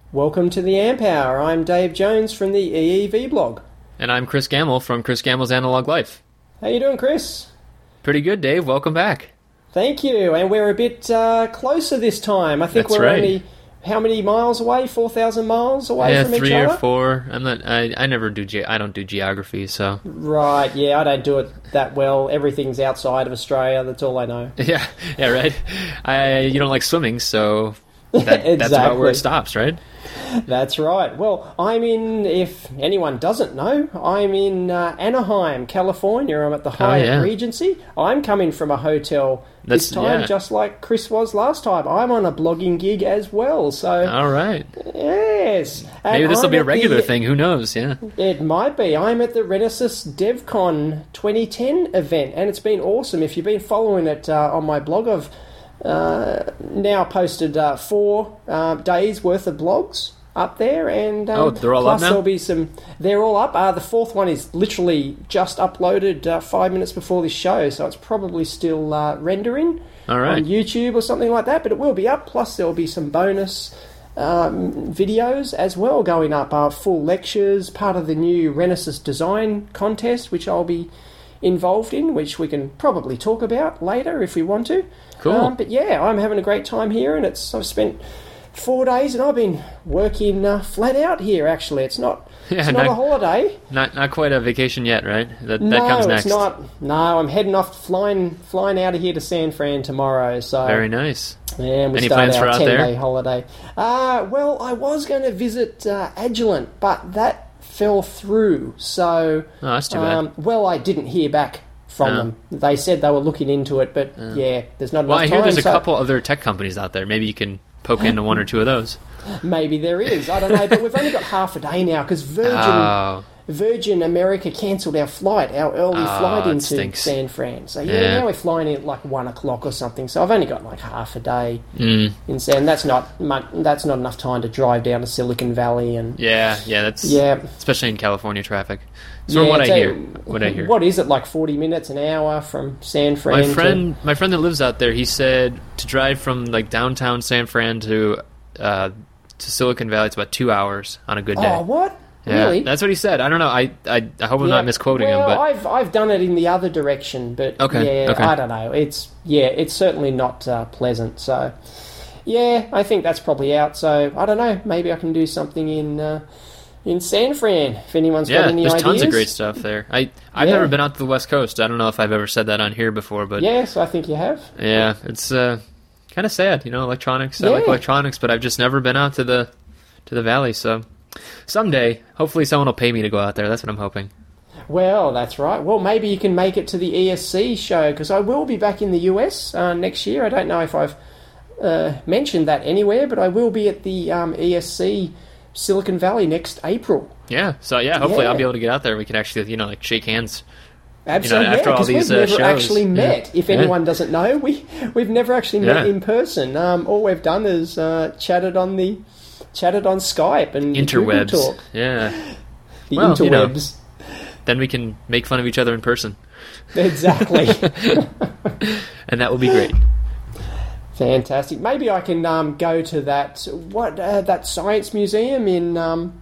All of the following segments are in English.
Welcome to the Amp Hour. I'm Dave Jones from the EEV blog. And I'm Chris Gamble from Chris Gamble's Analog Life. How you doing, Chris? Pretty good, Dave. Welcome back. Thank you. And we're a bit closer this time. I think That's we're right. only, how many miles away? 4,000 miles away from each other? 3 or 4. I never do. I don't do geography, so. Right. Yeah, I don't do it that well. Everything's outside of Australia. That's all I know. Yeah, right. You don't like swimming, so that's about where it stops, right? That's right. Well, if anyone doesn't know, I'm in Anaheim, California. I'm at the Hyatt Regency. I'm coming from a hotel this time, just like Chris was last time. I'm on a blogging gig as well. So, all right. Yes. Maybe this will be a regular thing. Who knows? Yeah. It might be. I'm at the Renesas DevCon 2010 event, and it's been awesome. If you've been following it on my blog, I've now posted 4 days worth of blogs up there, and they're all up now? There'll be some. They're all up. The 4th one is literally just uploaded 5 minutes before this show, so it's probably still rendering on YouTube or something like that. But it will be up. Plus, there will be some bonus videos as well going up. Full lectures, part of the new Renesas design contest, which I'll be involved in, which we can probably talk about later if we want to. Cool. But yeah, I'm having a great time here, and I've spent 4 days, and I've been working flat out here. Actually, it's not a holiday. Not quite a vacation yet, right? That no, comes next. It's not. No, I'm heading off, flying out of here to San Fran tomorrow. So very nice. Yeah, we Any start plans our for out 10-day there? holiday. Well, I was going to visit Agilent, but that fell through. So that's too bad. Well, I didn't hear back from them. They said they were looking into it, but there's not enough time. Well, I hear there's a couple other tech companies out there. Maybe you can poke into 1 or 2 of those. Maybe there is. I don't know. But we've only got half a day now because Virgin America cancelled our flight, our early flight into San Fran. So now we're flying in at like 1 o'clock or something. So I've only got like half a day in San. That's not enough time to drive down to Silicon Valley and that's especially in California traffic. So what I hear. What is it, like 40 minutes, an hour from San Fran? My friend that lives out there, he said to drive from like downtown San Fran to Silicon Valley, it's about 2 hours on a good day. Oh, what? Yeah, really? That's what he said. I don't know. I hope I'm not misquoting him. But I've done it in the other direction, but I don't know. It's certainly not pleasant. So I think that's probably out. So I don't know. Maybe I can do something in San Fran if anyone's got any ideas. There's tons of great stuff there. I've never been out to the West Coast. I don't know if I've ever said that on here before, but yes, I think you have. Yeah, it's kind of sad, electronics. I like electronics, but I've just never been out to the valley. So someday, hopefully, someone will pay me to go out there. That's what I'm hoping. Well, that's right. Well, maybe you can make it to the ESC show because I will be back in the US next year. I don't know if I've mentioned that anywhere, but I will be at the ESC Silicon Valley next April. Yeah. So hopefully I'll be able to get out there. We can actually, shake hands. Absolutely, after all these we've never shows. actually met. If anyone doesn't know, we've never actually met in person. All we've done is chatted on Skype and interwebs. Google Talk. Yeah, the interwebs. Then we can make fun of each other in person. Exactly, and that will be great. Fantastic. Maybe I can go to that science museum in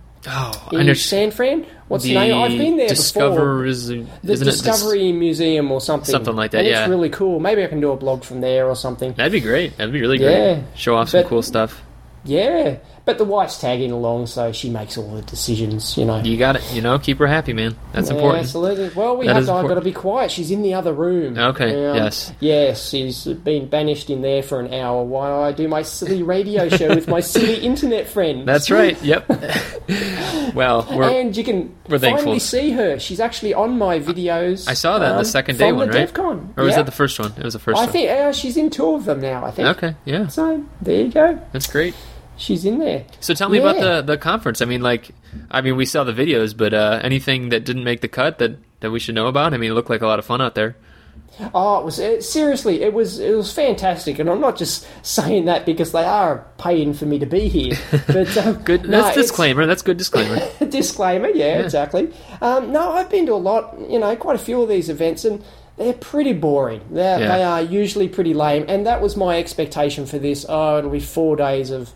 San Fran. What's the name? I've been there before. The Discovery Museum or something. Something like that, It's really cool. Maybe I can do a blog from there or something. That'd be great. That'd be really great. Yeah. Show off some cool stuff. Yeah. But the wife's tagging along, so she makes all the decisions, You got it. Keep her happy, man. That's important. Absolutely. Well, I've got to be quiet. She's in the other room. Okay, yes. Yes, she's been banished in there for an hour while I do my silly radio show with my silly internet friends. That's right, yep. Well, and you can finally see her. She's actually on my videos. I saw that in the second day one, right? DevCon. Or was that the first one? It was the first one. I think she's in 2 of them now, I think. Okay, yeah. So, there you go. That's great. She's in there. So tell me about the conference. I mean, we saw the videos, but anything that didn't make the cut that we should know about? I mean, it looked like a lot of fun out there. Oh, it was seriously, it was fantastic, and I'm not just saying that because they are paying for me to be here. But good. That's disclaimer. That's good disclaimer. Disclaimer. Yeah, exactly. No, I've been to a lot. Quite a few of these events, and they're pretty boring. They are usually pretty lame, and that was my expectation for this. Oh, it'll be 4 days of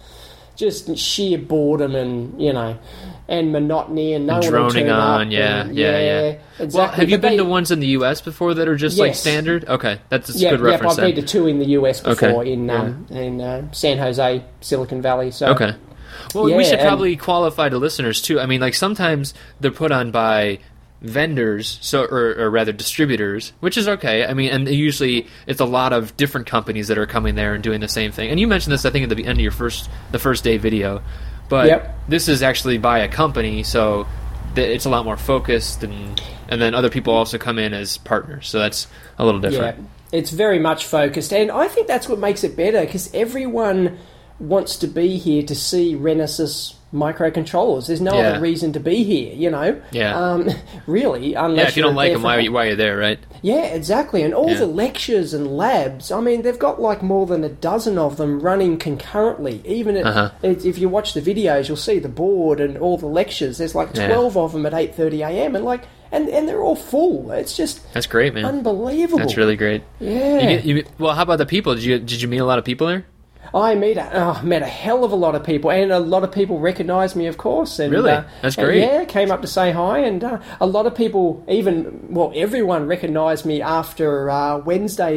just sheer boredom and, and monotony and no one droning on, up. Yeah. Exactly. Well, have you been to ones in the U.S. before that are just like standard? Okay, that's a good reference. I've been to 2 in the U.S. before in San Jose, Silicon Valley. So okay. Well, we should probably qualify to listeners too. I mean, like sometimes they're put on by vendors, or rather distributors, which is okay. I mean, and usually it's a lot of different companies that are coming there and doing the same thing. And you mentioned this, I think, at the end of the first day video. But this is actually by a company, so it's a lot more focused, and then other people also come in as partners, so that's a little different. Yeah, it's very much focused, and I think that's what makes it better, because everyone wants to be here to see Renesas microcontrollers. There's no other reason to be here, really, unless if you don't like them, why are you there, right? Yeah, exactly. And all the lectures and labs, I mean, they've got like more than a dozen of them running concurrently. Even if you watch the videos, you'll see the board and all the lectures. There's like 12 of them at 8:30 a.m. and they're all full. It's just that's great, man. Unbelievable. That's really great. Yeah. Well, how about the people? Did you meet a lot of people there? I met a hell of a lot of people, and a lot of people recognised me, of course. And, really? That's great. Came up to say hi, and a lot of people, everyone recognised me after Wednesday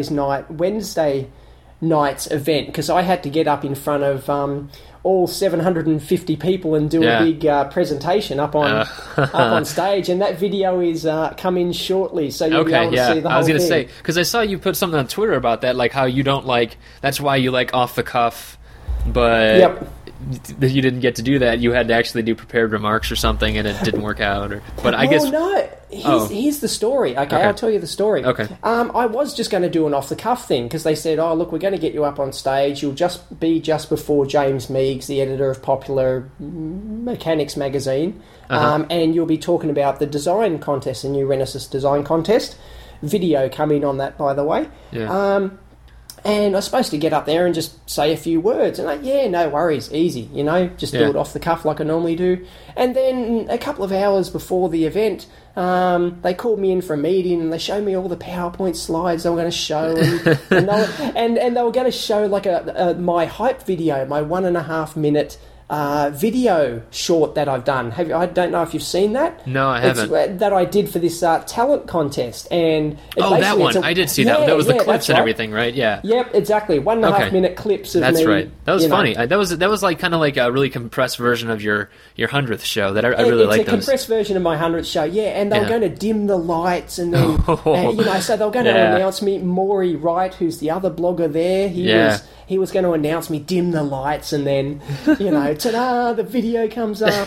night's event, because I had to get up in front of all 750 people and do a big presentation up on stage, and that video is coming shortly, so you'll be able to see the whole thing. I was going to say, because I saw you put something on Twitter about that, like how you don't like, that's why you like off the cuff, but you didn't get to do that. You had to actually do prepared remarks or something, and it didn't work out. Here's the story. Okay, I'll tell you the story. Okay. I was just going to do an off-the-cuff thing, because they said, look, we're going to get you up on stage. You'll just be just before James Meigs, the editor of Popular Mechanics magazine, and you'll be talking about the design contest, the new Renesas design contest. Video coming on that, by the way. Yeah. And I was supposed to get up there and just say a few words. And no worries, easy, just do it off the cuff like I normally do. And then a couple of hours before the event, they called me in for a meeting, and they showed me all the PowerPoint slides they were going to show. And they were going to show like my hype video, my 1.5 minute video short that I've done. I don't know if you've seen that. No, I haven't. That I did for this talent contest. And that one. I did see that. That was the clips and everything, right? Yeah. Yep, exactly. 1.5 minute clips of me. That's right. That was funny. That was like kind of like a really compressed version of your 100th show. That I really like. It's a compressed version of my 100th show. Yeah, and they were going to dim the lights, and then so they were going to announce me. Maury Wright, who's the other blogger there, he was going to announce me, dim the lights, and then, ta-da, the video comes up,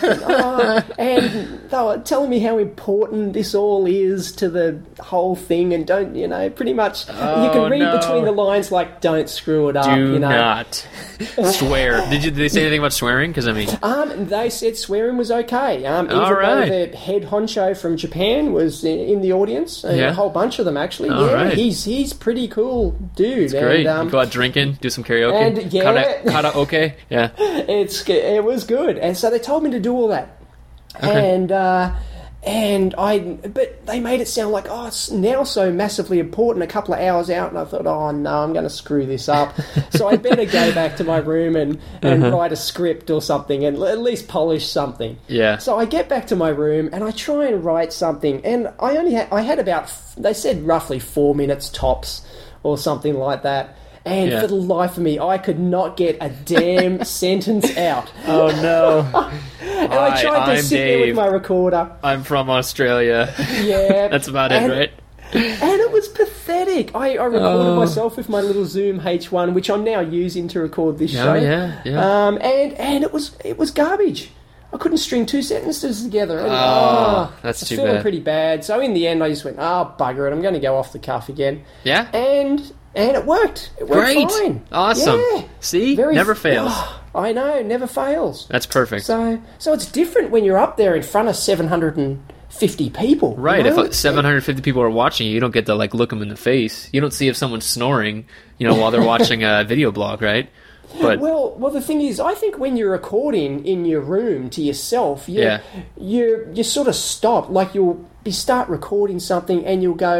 and they were telling me how important this all is to the whole thing, and don't, pretty much, you can read between the lines, like, don't screw it up, Do not swear. Did they say anything about swearing? Because, they said swearing was okay. Even though the head honcho from Japan was in the audience, a whole bunch of them, actually. He's pretty cool dude. It's great. You go out drinking, do some karaoke, and karaoke. Yeah, it was good, and so they told me to do all that, but they made it sound like it's now so massively important. A couple of hours out, and I thought, I'm going to screw this up, so I better go back to my room and write a script or something, and at least polish something. Yeah. So I get back to my room and I try and write something, and I had about, they said roughly 4 minutes tops or something like that. And for the life of me, I could not get a damn sentence out. Oh, no. And I tried to sit there with my recorder. I'm from Australia. Yeah. That's about it, right? And it was pathetic. I recorded myself with my little Zoom H1, which I'm now using to record this show. Yeah. And it was garbage. I couldn't string 2 sentences together. That's too bad. Feeling pretty bad. So in the end, I just went, bugger it. I'm going to go off the cuff again. Yeah? And it worked. It worked fine. Awesome. Yeah. See? Never fails. I know, never fails. That's perfect. So it's different when you're up there in front of 750 people. Right. If 750 people are watching you don't get to look them in the face. You don't see if someone's snoring, while they're watching a video blog, right? But well, the thing is, I think when you're recording in your room to yourself, you sort of stop. Like you'll start recording something and you'll go,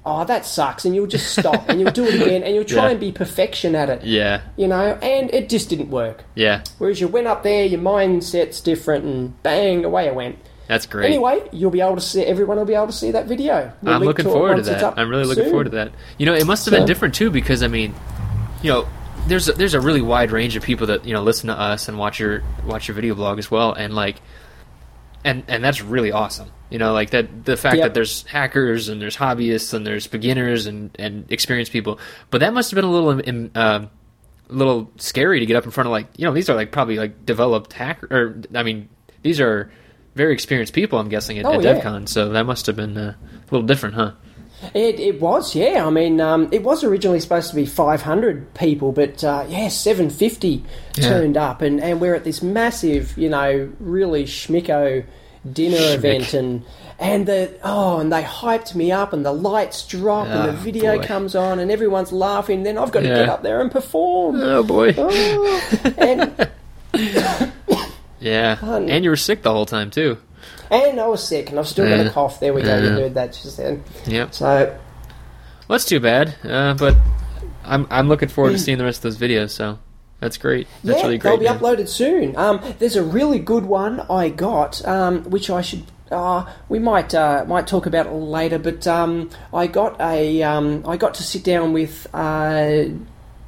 oh, that sucks, and you'll just stop, and you'll do it again, and you'll try and be perfection at it. Yeah. You know, and it just didn't work. Yeah. Whereas you went up there, your mindset's different, and bang, away it went. That's great. Anyway, you'll be able to see. Everyone will be able to see that video. I'm looking forward to that. I'm really looking forward to that. You know, it must have been different too, because I mean, you know, there's a really wide range of people that, you know, listen to us and watch your video blog as well, and like, and that's really awesome. You know, like that the fact that there's hackers and there's hobbyists and there's beginners and experienced people, but that must have been a little scary to get up in front of, like, you know, these are like probably like developed these are very experienced people, I'm guessing, at DevCon, so that must have been a little different, huh? It was, yeah. I mean, it was originally supposed to be 500 people, but 750 turned up, and we're at this massive, you know, really schmicko dinner event, and they hyped me up, and the lights drop, and the video comes on, and everyone's laughing. Then I've got to get up there and perform. Oh boy! And yeah, and you were sick the whole time too. And I was sick, and I've still got a cough. There we go. You heard that just then. Yep. So, well, that's too bad. But I'm looking forward to seeing the rest of those videos. So that's great. That's really great. They'll be uploaded soon. There's a really good one I got, which I should. We might talk about it later. But I got to sit down with DJ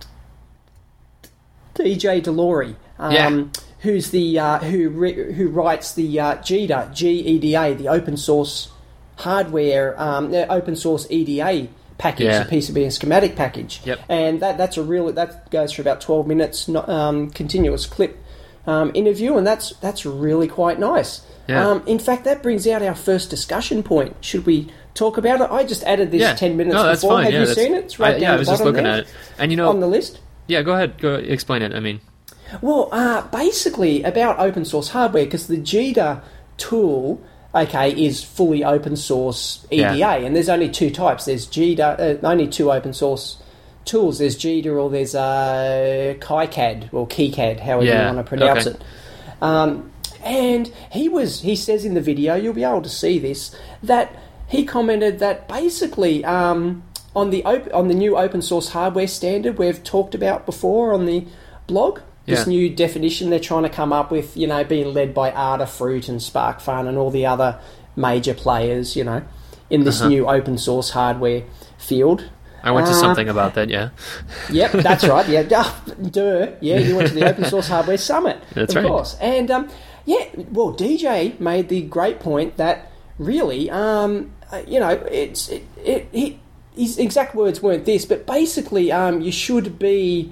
Delory. Who's the who writes the GEDA, the open source hardware, open source EDA package, the PCB and schematic package. Yep. And that goes for about 12 minutes, continuous clip interview, and that's really quite nice. Yeah. In fact, that brings out our first discussion point. Should we talk about it? I just added this 10 minutes before. Fine. Have you seen it? It's right down I was just looking at it, and you know, on the list. Yeah, go ahead. Go explain it. I mean. Well, basically about open source hardware, because the GEDA tool, is fully open source EDA, and there's only two types. There's GEDA, only two open source tools. There's GEDA or there's KiCad or KiCad, however you want to pronounce it. And he says in the video, you'll be able to see this, that he commented that basically on the new open source hardware standard we've talked about before on the blog. This new definition they're trying to come up with, you know, being led by Adafruit and SparkFun and all the other major players, you know, in this new open source hardware field. I went to something about that, yeah. Yep, that's right, yeah. Duh. Yeah, you went to the Open Source Hardware Summit. That's right. Of course. And, DJ made the great point that really, you know, his exact words weren't this, but basically you should be,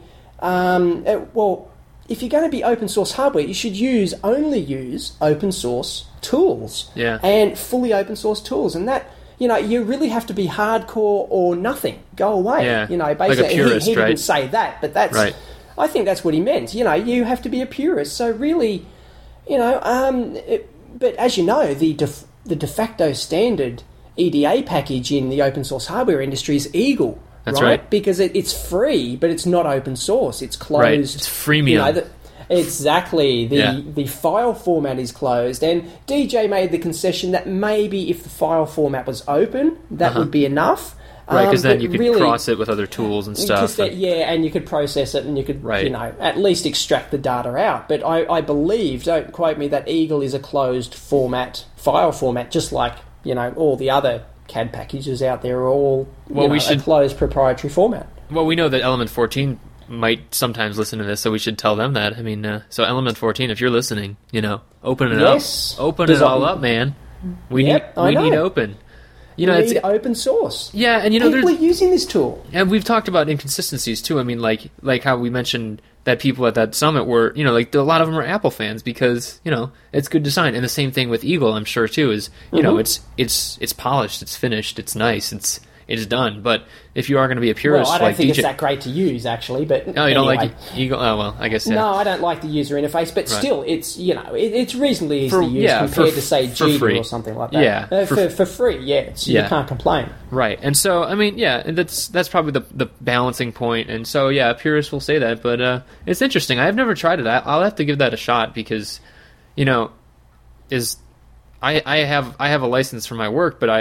if you're going to be open source hardware, you should only use open source tools and fully open source tools, and that, you know, you really have to be hardcore or nothing. Go away. Yeah. You know, basically, like a purist, he didn't say that, but that's. Right. I think that's what he meant. You know, you have to be a purist. So really, you know, but as you know, the de facto standard EDA package in the open source hardware industry is Eagle. That's right. Because it's free, but it's not open source. It's closed. Right. It's freemium. You know, exactly. The file format is closed. And DJ made the concession that maybe if the file format was open, that would be enough. Right, because then you could cross it with other tools and stuff. And you could process it and you could, you know, at least extract the data out. But I believe, don't quote me, that Eagle is a closed format, file format, just like, you know, all the other CAD packages out there are all a closed proprietary format. Well, we know that Element 14 might sometimes listen to this, so we should tell them that. I mean, so Element 14, if you're listening, you know, open it up. Open it all up, man. We need open. You know, it's open source. Yeah, and you know, people are using this tool. And we've talked about inconsistencies too. I mean, like how we mentioned that people at that summit were, you know, like a lot of them are Apple fans because, you know, it's good design. And the same thing with Eagle, I'm sure too, is, you know, it's polished, it's finished, it's nice, it's done. But if you are going to be a purist, I don't think it's that great to use, actually. But no, you don't like Eagle? Oh well, I guess. Yeah. No, I don't like the user interface, but still, it's, you know, it's reasonably easy to use compared to say GEDA or something like that. Yeah, for free, you can't complain. Right, and so I mean, that's probably the balancing point, and so purists will say that, but it's interesting. I've never tried it. I'll have to give that a shot because, you know, I have a license for my work, but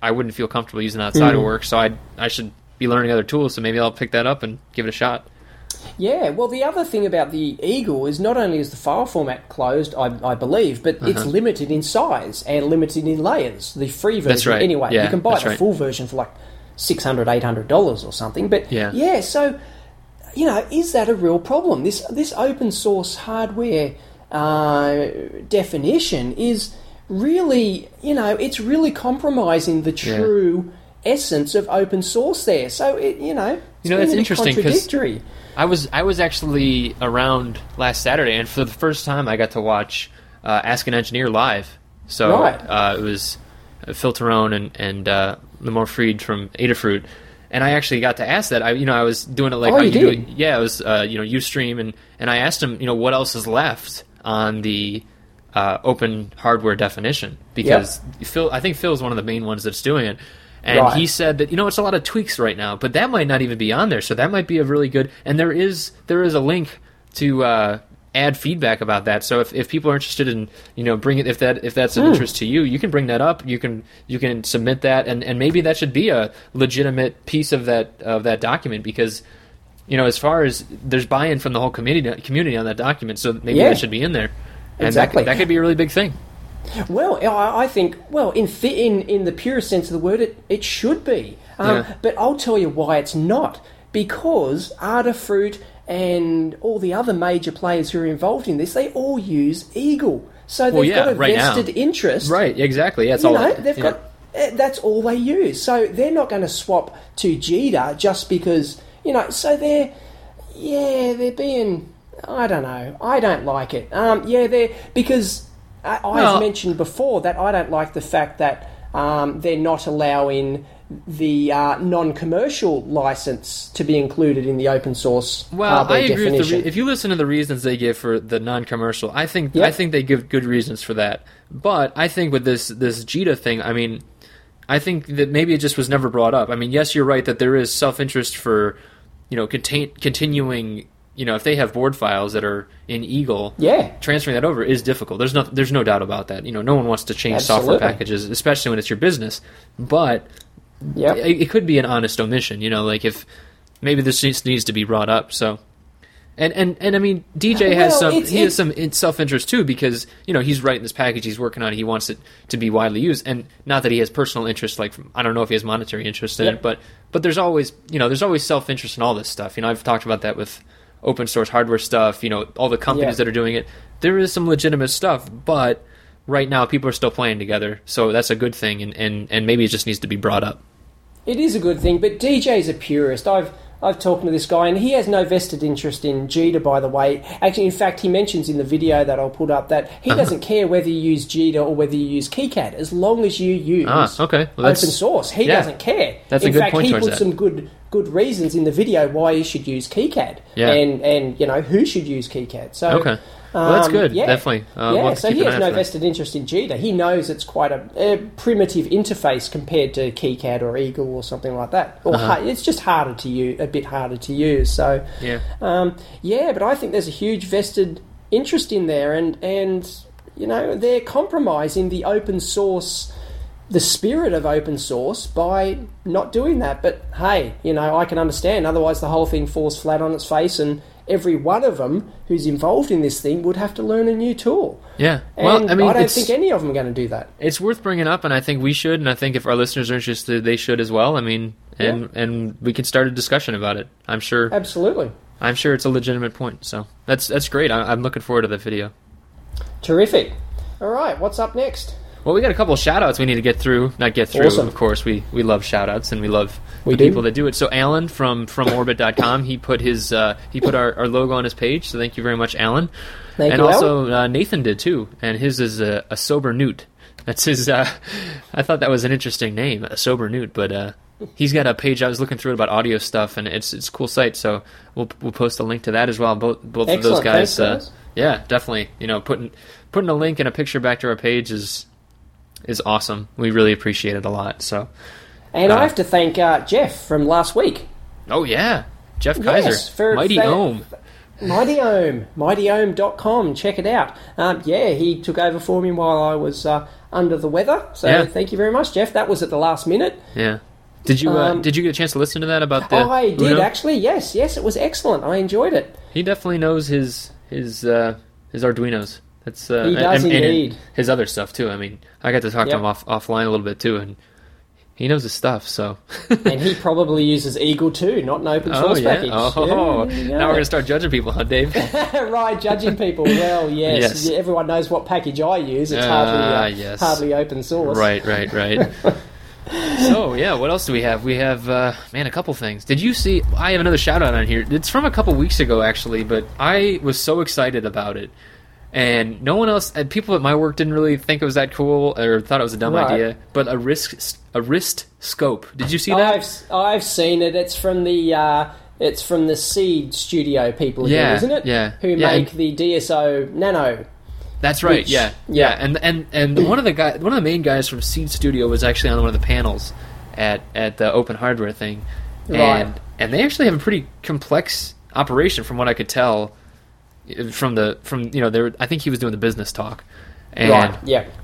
I wouldn't feel comfortable using outside of work, so I should be learning other tools, so maybe I'll pick that up and give it a shot. Yeah, well, the other thing about the Eagle is not only is the file format closed, I believe, but it's limited in size and limited in layers. The free version, that's right. Anyway, yeah, you can buy the full version for like $600, $800 or something. But so is that a real problem? This open source hardware definition is really, it's really compromising the true essence of open source there. So it's interesting because I was actually around last Saturday, and for the first time I got to watch Ask an Engineer live. So it was Phil Terone and Limor Fried from Adafruit, and I actually got to ask that. I was doing it like how you do it. Yeah, it was Ustream, and I asked him what else is left on the open hardware definition, because I think Phil is one of the main ones that's doing it. And he said that it's a lot of tweaks right now, but that might not even be on there. So that might be a really good. And there is a link to add feedback about that. So if people are interested in bring it, if that's an interest to you, you can bring that up. You can submit that, and maybe that should be a legitimate piece of that document, because as far as there's buy-in from the whole community on that document, so maybe that should be in there. And exactly. that could be a really big thing. Well, I think, in the purest sense of the word, it should be. But I'll tell you why it's not. Because Adafruit and all the other major players who are involved in this, they all use Eagle. So they've got a vested interest. Right, exactly. That's that's all they use. So they're not going to swap to JITA just because, so they're being, I don't know, I don't like it. Because I've mentioned before that I don't like the fact that they're not allowing the non-commercial license to be included in the open source hardware definition. I agree with if you listen to the reasons they give for the non-commercial, I think they give good reasons for that. But I think with this JITA thing, I think that maybe it just was never brought up. Yes, you're right that there is self-interest for continuing. If they have board files that are in Eagle, transferring that over is difficult. There's no doubt about that. No one wants to change software packages, especially when it's your business. But it could be an honest omission. If maybe this needs to be brought up. So, and DJ has some self-interest too, because he's writing this package, he's working on it, he wants it to be widely used, and not that he has personal interest. Like, I don't know if he has monetary interest in it, but there's always self-interest in all this stuff. I've talked about that with open source hardware stuff, all the companies that are doing it. There is some legitimate stuff, but right now people are still playing together, so that's a good thing, and maybe it just needs to be brought up. It is a good thing, but DJ's a purist. I've talked to this guy, and he has no vested interest in JITA, by the way. Actually, in fact, he mentions in the video that I'll put up that he doesn't care whether you use JITA or whether you use KiCad, as long as you use open source. He doesn't care. That's a good point towards that. In fact, he put some good reasons in the video why you should use KiCad, and who should use KiCad. So, well, that's good. Definitely. So he has no vested interest in JITA. He knows it's quite a primitive interface compared to KiCad or Eagle or something like that. Or it's just harder to use, a bit harder to use. So, but I think there's a huge vested interest in there, and they're compromising the open source, the spirit of open source, by not doing that. But hey, I can understand. Otherwise, the whole thing falls flat on its face, and every one of them who's involved in this thing would have to learn a new tool. Yeah. Well, I don't think any of them are going to do that. It's worth bringing up, and I think we should, and I think if our listeners are interested, they should as well. And we can start a discussion about it. I'm sure. Absolutely. I'm sure it's a legitimate point. So that's great. I'm looking forward to that video. Terrific. All right, what's up next? Well, we got a couple of shout-outs we need to get through. Not get through, awesome. Of course. We love shout-outs, and we love people that do it. So Alan from Orbit.com, he put our logo on his page, so thank you very much, Alan. Thank you, also, Alan. Nathan did, too, and his is a Sober Newt. That's his, I thought that was an interesting name, a Sober Newt, but he's got a page. I was looking through it about audio stuff, and it's a cool site, so we'll post a link to that as well. Both of those guys. Thanks, yeah, definitely. Putting a link and a picture back to our page is awesome. We really appreciate it a lot. So, and I have to thank Jeff from last week. Oh yeah, Jeff Kaiser, yes, Mighty Ohm. MightyOhm.com. Check it out. He took over for me while I was under the weather. So thank you very much, Jeff. That was at the last minute. Yeah. Did you get a chance to listen to that about the? I did actually. Yes, it was excellent. I enjoyed it. He definitely knows his Arduinos. That's he does indeed. And his other stuff too. I mean, I got to talk to him offline a little bit too, and he knows his stuff. So. And he probably uses Eagle too, not an open source package. Now we're going to start judging people, huh, Dave? Right, judging people. Well, yes. Everyone knows what package I use. It's hardly open source. Right. So, what else do we have? We have, a couple things. Did you see... I have another shout-out on here. It's from a couple weeks ago, actually, but I was so excited about it. And no one else... people at my work didn't really think it was that cool or thought it was a dumb idea. But a wrist scope. Did you see that? I've seen it. It's from the Seed Studio people again, isn't it? Yeah. Who make the DSO Nano. That's right. Yeah. And one of the main guys from Seed Studio was actually on one of the panels at the Open Hardware thing, and they actually have a pretty complex operation from what I could tell from I think he was doing the business talk, but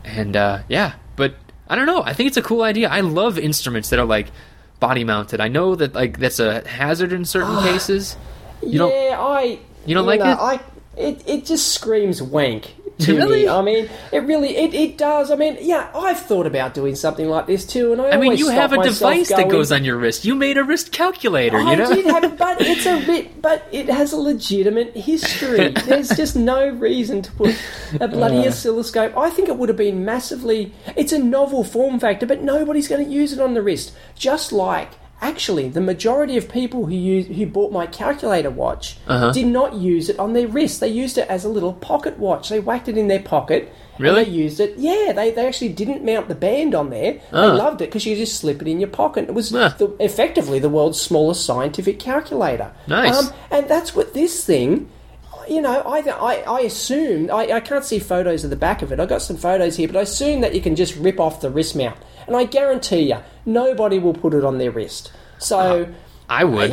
I don't know. I think it's a cool idea. I love instruments that are like body mounted. I know that that's a hazard in certain cases. You don't like it? It just screams wank. Really? I mean, it does. I mean, I've thought about doing something like this too, and I always you have a device that goes on your wrist. You made a wrist calculator, I did have, but it has a legitimate history. There's just no reason to put a bloody oscilloscope. I think it would have been massively. It's a novel form factor, but nobody's going to use it on the wrist. Just like. Actually, the majority of people who bought my calculator watch did not use it on their wrist. They used it as a little pocket watch. They whacked it in their pocket. Really? And they used it. Yeah, they actually didn't mount the band on there. They loved it because you just slip it in your pocket. It was effectively the world's smallest scientific calculator. Nice. And that's what this thing... I assumed... I can't see photos of the back of it. I've got some photos here, but I assume that you can just rip off the wrist mount. And I guarantee you, nobody will put it on their wrist. So... I would.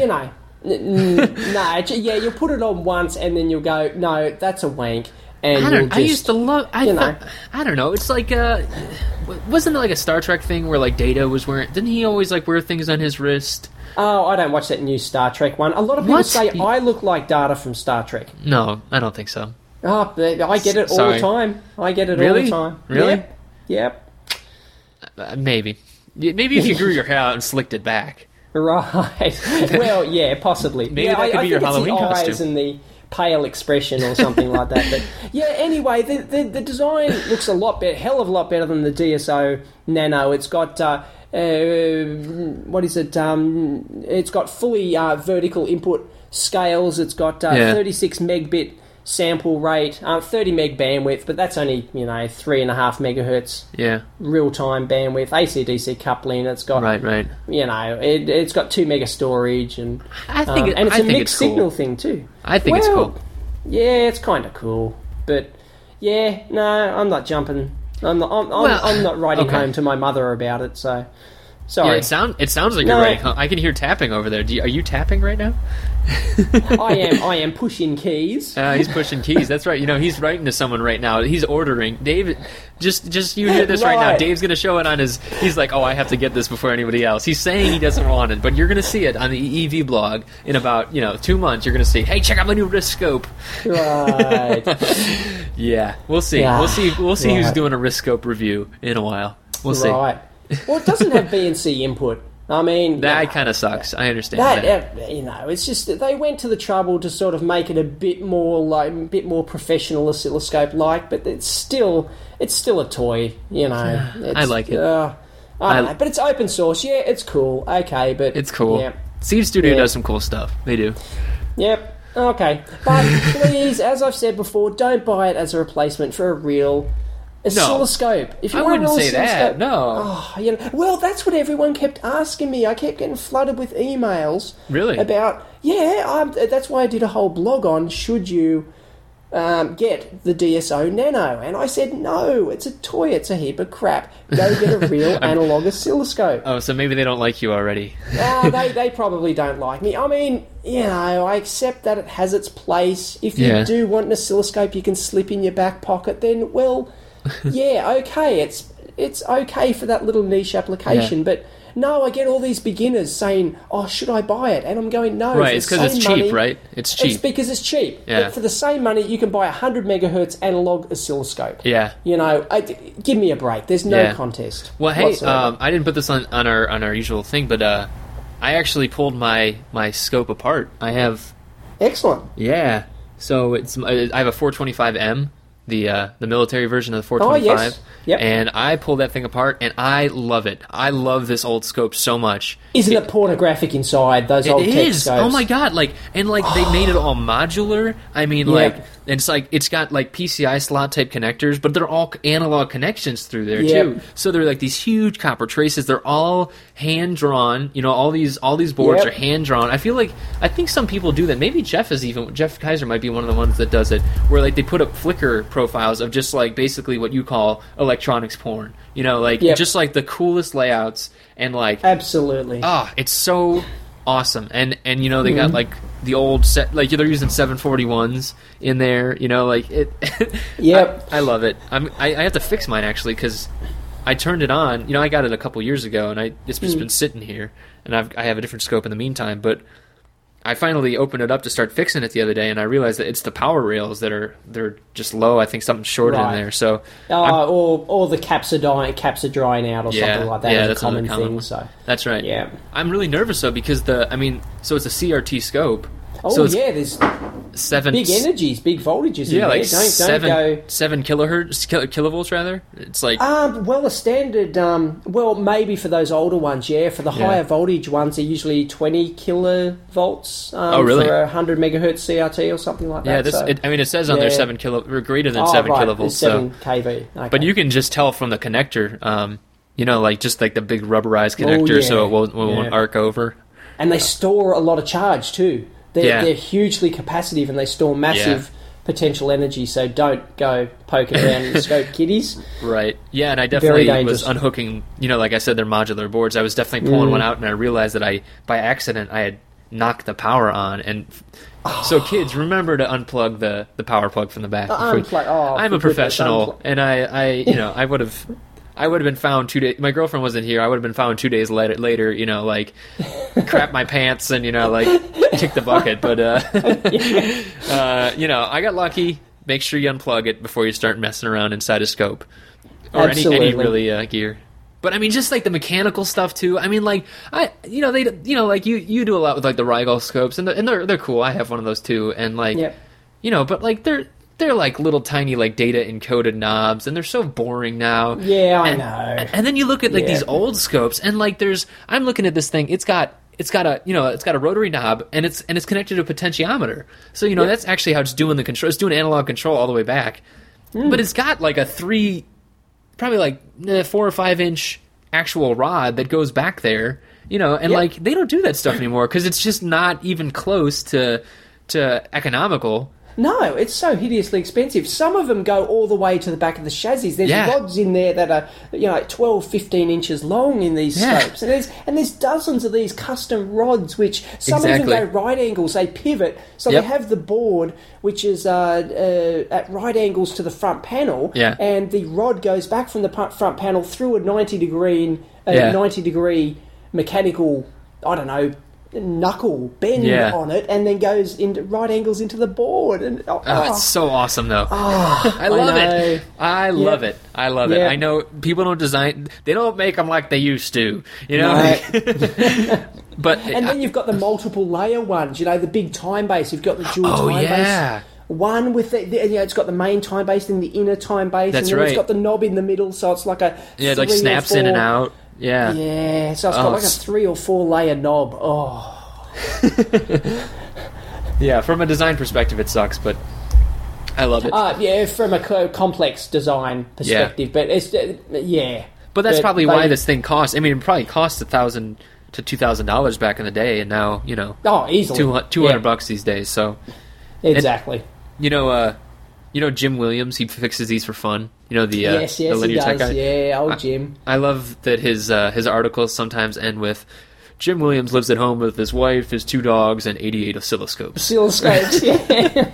You'll put it on once and then you'll go, no, that's a wank. And I used to love... I don't know. It's like... wasn't it like a Star Trek thing where like Data was wearing... Didn't he always like wear things on his wrist? Oh, I don't watch that new Star Trek one. A lot of people say I look like Data from Star Trek. No, I don't think so. Oh, I get it all the time. I get it all the time. Really? Yep. Maybe if you grew your hair out and slicked it back. Right. Well, yeah, possibly. Maybe that could be your Halloween costume. I think it's the eyes and the pale expression or something like that. But anyway, the design looks hell of a lot better than the DSO Nano. It's got it's got fully vertical input scales. It's got 36 megbit sample rate, 30 meg bandwidth, but that's only 3.5 megahertz. Yeah. Real time bandwidth, AC/DC coupling. It's got right. It's got 2 mega storage, and it's a mixed signal thing too. I think it's cool. Yeah, it's kind of cool, but I'm not jumping. I'm not writing home to my mother about it. So. Sorry. Yeah, it sounds like you're writing home. I can hear tapping over there. Are you tapping right now? I am pushing keys. He's pushing keys. That's right. He's writing to someone right now. He's ordering. Dave, just you hear this right now. Dave's going to show it on his... He's like, I have to get this before anybody else. He's saying he doesn't want it, but you're going to see it on the EV blog in about 2 months. You're going to see, hey, check out my new wrist scope. Right. Yeah, we'll see. Yeah. We'll see who's doing a wrist scope review in a while. We'll see. Right. Well, it doesn't have BNC input. I mean... That kind of sucks. I understand that. It's just that they went to the trouble to sort of make it a bit more professional oscilloscope-like, but it's still a toy, I like it. I don't know, but it's open source. Yeah, it's cool. Okay, but... It's cool. Yeah. Seed Studio does some cool stuff. They do. Yep. Okay. But please, as I've said before, don't buy it as a replacement for a real... oscilloscope. No, I wouldn't say that. No. Well, that's what everyone kept asking me. I kept getting flooded with emails. Really? About that's why I did a whole blog on should you get the DSO Nano. And I said, no, it's a toy, it's a heap of crap. Go get a real analog oscilloscope. Oh, so maybe they don't like you already. They probably don't like me. I mean, I accept that it has its place. If you do want an oscilloscope you can slip in your back pocket, then, well, okay, it's okay for that little niche application, but... No, I get all these beginners saying, oh, should I buy it? And I'm going, no. Right, it's because it's cheap, right? It's cheap. It's because it's cheap. Yeah. But for the same money, you can buy a 100 megahertz analog oscilloscope. Yeah. Give me a break. There's no contest. Well, hey, I didn't put this on our usual thing, but I actually pulled my scope apart. I have... Excellent. Yeah. So I have a 425M. The military version of the 425. Oh, yes. Yep. And I pulled that thing apart, and I love it. I love this old scope so much. Isn't it pornographic inside, those old tech scopes? Oh, my God. They made it all modular. I mean, it's got, PCI slot-type connectors, but they're all analog connections through there, too. So they're, these huge copper traces. They're all hand-drawn. All these boards are hand-drawn. I think some people do that. Maybe Jeff Kaiser might be one of the ones that does it, where, they put up Flickr profiles of just, basically what you call electronics porn. Just, the coolest layouts and, Absolutely. It's so awesome. And they got, the old set, they're using 741s in there, Yep. I love it. I have to fix mine, actually, because I turned it on. I got it a couple years ago, and it's just been sitting here, and I have a different scope in the meantime, but I finally opened it up to start fixing it the other day, and I realized that it's the power rails they're just low. I think something's shorted in there. So, or the caps are drying out, or something like that. Yeah, that's a common thing. One. So that's right. Yeah, I'm really nervous though because so it's a CRT scope. Oh, there's 7 big energies, big voltages. Yeah, in there. Don't go 7 kilovolts rather. It's a standard. Maybe for those older ones, for the higher voltage ones, they're usually 20 kilovolts. Really? For a 100 megahertz CRT or something like that. Yeah, it says on there 7 or greater than 7 kilovolts. 7 kV. Okay. But you can just tell from the connector. Just the big rubberized connector, so it won't arc over. And they store a lot of charge too. They're hugely capacitive and they store massive potential energy, so don't go poking around in the scope kiddies. Right. Yeah, and I definitely was unhooking, like I said, they're modular boards. I was definitely pulling one out and I realized that by accident, I had knocked the power on. And so kids, remember to unplug the power plug from the back. I'm a professional, and I would have... I would have been found 2 days... My girlfriend wasn't here. I would have been found 2 days later, crap my pants and, kick the bucket. But, I got lucky. Make sure you unplug it before you start messing around inside a scope. Or any really gear. But, just, the mechanical stuff, too. You do a lot with, the Rigol scopes, and they're cool. I have one of those, too. And, but, they're little tiny data encoded knobs, and they're so boring now. Yeah, I know. And then you look at these old scopes, and I'm looking at this thing. It's got a rotary knob, and it's connected to a potentiometer. So that's actually how it's doing the control. It's doing analog control all the way back, but it's got a 4 or 5 inch actual rod that goes back there. They don't do that stuff anymore because it's just not even close to economical. No, it's so hideously expensive. Some of them go all the way to the back of the chassis. There's rods in there that are 12, 15 inches long in these scopes. And there's dozens of these custom rods, which some even go right angles. They pivot. So they have the board, which is at right angles to the front panel. Yeah. And the rod goes back from the front panel through a 90 degree mechanical, knuckle bend on it, and then goes into right angles into the board. And it's so awesome, though. I love it. I love it. I know people don't they don't make them like they used to, But then you've got the multiple layer ones, the big time base. You've got the dual time base. One with it's got the main time base and the inner time base. That's and then right. It's got the knob in the middle, so it's like a snaps in and out. Yeah. Yeah, so it's got a 3 or 4 layer knob. Oh. Yeah, from a design perspective it sucks, but I love it. From a complex design perspective, but it's But that's probably why this thing costs. It probably cost $1,000 to $2,000 back in the day, and now, easily $200 these days, so... Exactly. Jim Williams, he fixes these for fun. The yes, the linear he tech does. guy. Yeah, old Jim. I love that his articles sometimes end with Jim Williams lives at home with his wife, his 2 dogs, and 88 oscilloscopes. Oscilloscopes, yeah.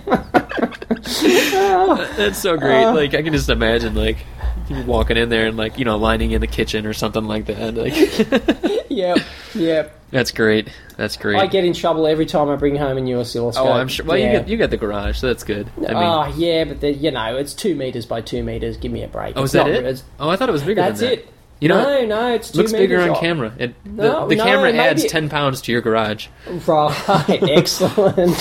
That's so great. Like, I can just imagine, like, you walking in there and, like, lining in the kitchen or something like that. Like, Yep. That's great. I get in trouble every time I bring home a new oscilloscope. Oh, I'm sure. Well, you get the garage, so that's good. Yeah, but it's 2 meters by 2 meters. Give me a break. Oh, is that it? Oh, I thought it was bigger than that. That's it. No, it's 2 looks meters. bigger on camera. The camera adds 10 pounds to your garage. Right, excellent.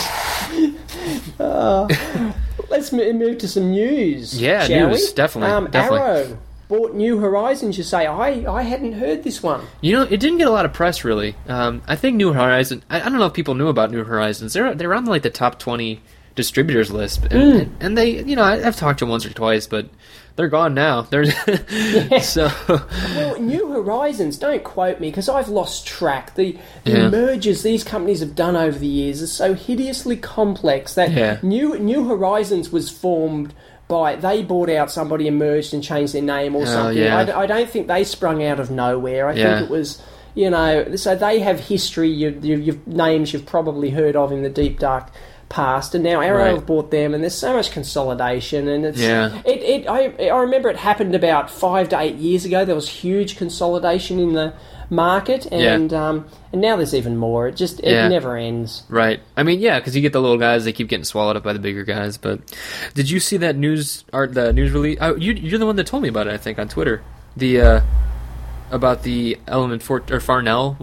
Let's move to some news. Yeah, shall news, we? definitely. Arrow bought New Horizons. You say I hadn't heard this one. It didn't get a lot of press, really. I think New Horizons. I don't know if people knew about New Horizons. They're on like the top 20 distributors list, and they, I've talked to them once or twice, but they're gone now. So. Well, New Horizons, don't quote me because I've lost track. The mergers these companies have done over the years are so hideously complex that New Horizons was formed by, they bought out somebody and merged and changed their name or something. I don't think they sprung out of nowhere. I think it was, so they have history. You've names you've probably heard of in the deep dark past, and now Arrow have bought them, and there's so much consolidation, and it's I remember it happened about 5 to 8 years ago. There was huge consolidation in the market, and now there's even more. It never ends. Right. I mean, because you get the little guys, they keep getting swallowed up by the bigger guys. But did you see that the news release? You're the one that told me about it, I think, on Twitter. About the Element 4 or Farnell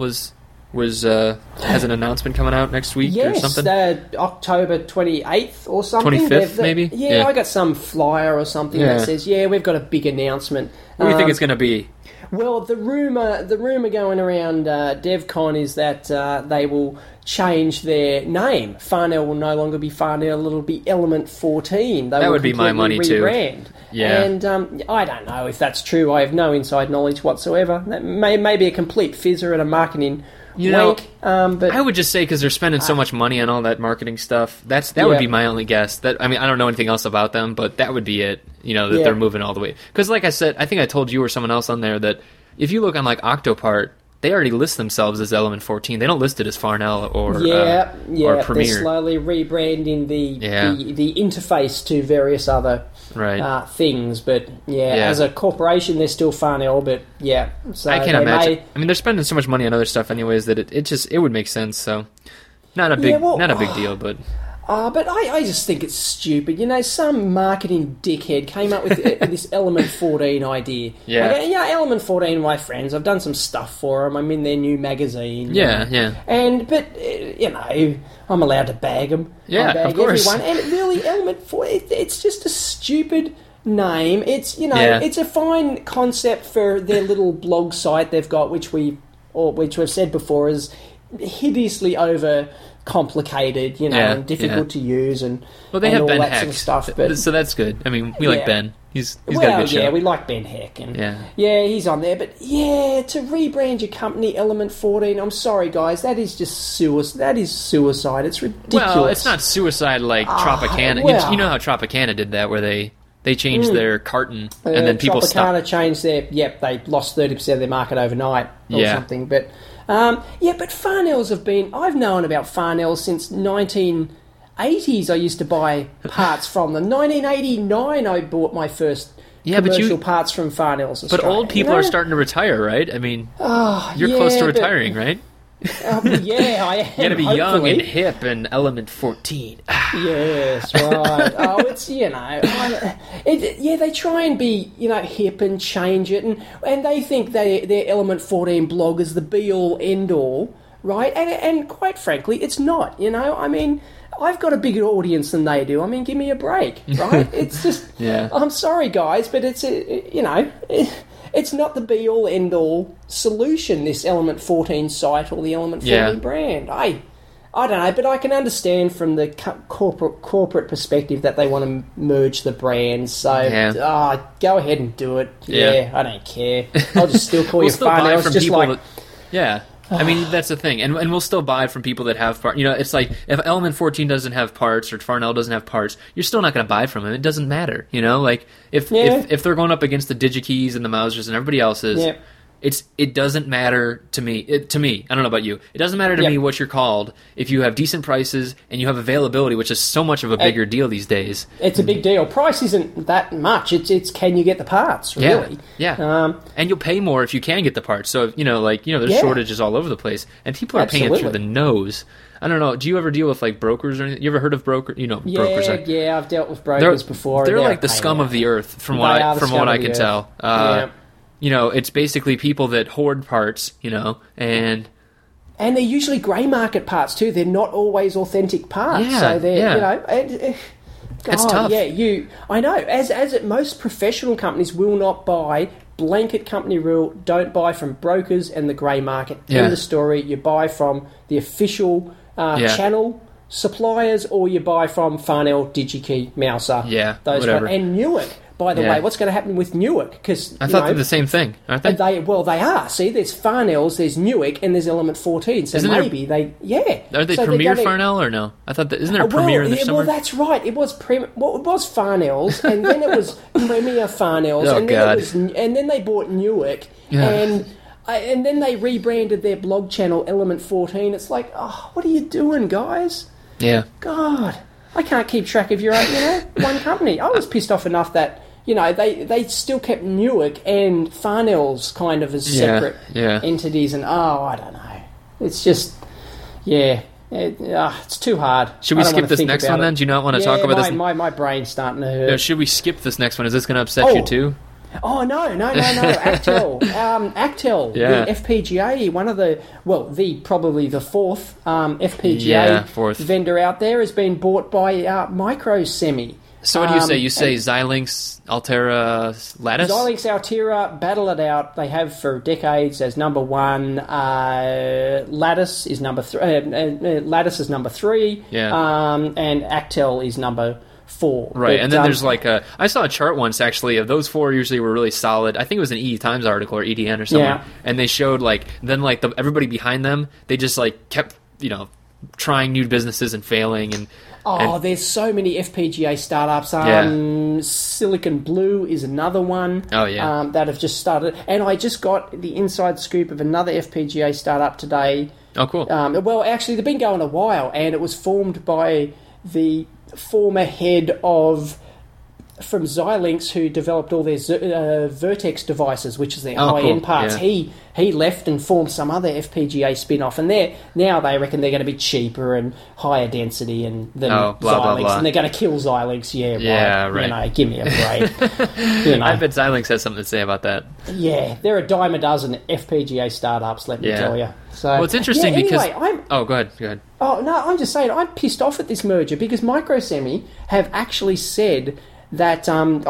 has an announcement coming out next week or something? Yes, October 28th or something. 25th, maybe? Yeah, I got some flyer or something that says, we've got a big announcement. What do you think it's going to be? Well, the rumor going around DevCon is that they will change their name. Farnell will no longer be Farnell, it'll be Element 14. That would be my money rebrand. Too. Yeah. And I don't know if that's true. I have no inside knowledge whatsoever. That may be a complete fizzer and a marketing wink. But I would just say, because they're spending so much money on all that marketing stuff, that would be my only guess. I don't know anything else about them, but that would be it. That they're moving all the way. Because, like I said, I think I told you or someone else on there that if you look on like Octopart, they already list themselves as Element 14. They don't list it as Farnell or Premier. They're slowly rebranding the interface to various other things. But as a corporation, they're still Farnell. But so I can't imagine. I mean, they're spending so much money on other stuff anyways that it would make sense. So not a big deal, but. But I just think it's stupid. Some marketing dickhead came up with this Element 14 idea. Element 14 my friends. I've done some stuff for them. I'm in their new magazine. But I'm allowed to bag them. Yeah, I bag of course. Everyone. And really, Element 14, it's just a stupid name. It's, it's a fine concept for their little blog site they've got, which we've said before is hideously complicated, and difficult to use, and they have all Ben that Heck, sort of stuff. But so that's good. I mean, we like Ben. He's got a good show. We like Ben Heck, and he's on there. But to rebrand your company Element 14, I'm sorry, guys, that is just suicide. That is suicide. It's ridiculous. Well, it's not suicide like Tropicana. You know how Tropicana did that, where they changed their carton and then people stopped. Tropicana changed their. They lost 30% of their market overnight or something, but. But Farnells I've known about Farnells since 1980s. I used to buy parts from them. 1989 I bought my first commercial parts from Farnells Australia. But old people are starting to retire, right? I mean, you're close to retiring, right? I am. You gotta be young and hip and Element 14. Yes, right. It's they try and be hip and change it, and they think their Element 14 blog is the be all end all, right? And quite frankly, it's not. I mean, I've got a bigger audience than they do. I mean, give me a break, right? It's just I'm sorry, guys, but it's it's not the be-all, end-all solution, this Element 14 site or the Element 14 brand. I don't know, but I can understand from the corporate perspective that they want to merge the brands. So, go ahead and do it. I don't care. I'll just still call you Farnell. It's just like... I mean, that's the thing, and we'll still buy from people that have parts. You know, it's like if Element 14 doesn't have parts or Farnell doesn't have parts, you're still not going to buy from them. It doesn't matter, you know. Like if they're going up against the DigiKeys and the Mausers and everybody else's, it doesn't matter to me. To me, I don't know about you. It doesn't matter to me what you're called if you have decent prices and you have availability, which is so much of a bigger deal these days. It's a big deal. Price isn't that much. It's can you get the parts, really? Yeah. And you'll pay more if you can get the parts. So, there's shortages all over the place. And people are paying through the nose. I don't know. Do you ever deal with like brokers or anything? You ever heard of brokers? Brokers. Yeah, I've dealt with brokers before. They're like the scum of the earth, from what I can tell. It's basically people that hoard parts, and they're usually grey market parts too. They're not always authentic parts. So they're, it's tough. Yeah, I know. As most professional companies will not buy. Blanket company rule: don't buy from brokers and the grey market. End of story. You buy from the official channel suppliers, or you buy from Farnell, DigiKey, Mouser. Those whatever. And Newark. By the way, what's going to happen with Newark? Because I thought they're the same thing, aren't they? They are. See, there's Farnell's, there's Newark, and there's Element 14. So Are they Premier Farnell or no? I thought isn't there a Premier in there somewhere? Well, that's right. It was it was Farnell's, and then it was Premier Farnell's, and then they bought Newark, and then they rebranded their blog channel Element 14. It's like, what are you doing, guys? Yeah. God, I can't keep track of your own, one company. I was pissed off enough that. They still kept Newark and Farnell's kind of as separate entities, and I don't know. It's just, it's too hard. Should we skip this next one then? Do you not want to talk about this? My brain's starting to hurt. Should we skip this next one? Is this going to upset you too? Oh, no. Actel. Actel, the FPGA, probably the fourth FPGA vendor out there, has been bought by Microsemi. So what do you say? You say Xilinx, Altera, Lattice? Xilinx, Altera, battle it out. They have for decades as number one. Lattice is number three. Lattice is number three. And Actel is number 4. Right, but, and then there's I saw a chart once actually of those 4 usually were really solid. I think it was an EE Times article or EDN or something, and they showed everybody behind them. They just kept trying new businesses and failing and. There's so many FPGA startups. Silicon Blue is another one. That have just started. And I just got the inside scoop of another FPGA startup today. Oh, cool. Actually, they've been going a while, and it was formed by the former head from Xilinx, who developed all their Vertex devices, which is their high-end parts. He left and formed some other FPGA spin-off, and now they reckon they're going to be cheaper and higher density than Xilinx, and they're going to kill Xilinx. Right. Give me a break. I bet Xilinx has something to say about that. Yeah, there are a dime a dozen FPGA startups, let me tell you. So, it's interesting because... go ahead. Oh, no, I'm just saying, I'm pissed off at this merger because Microsemi have actually said that,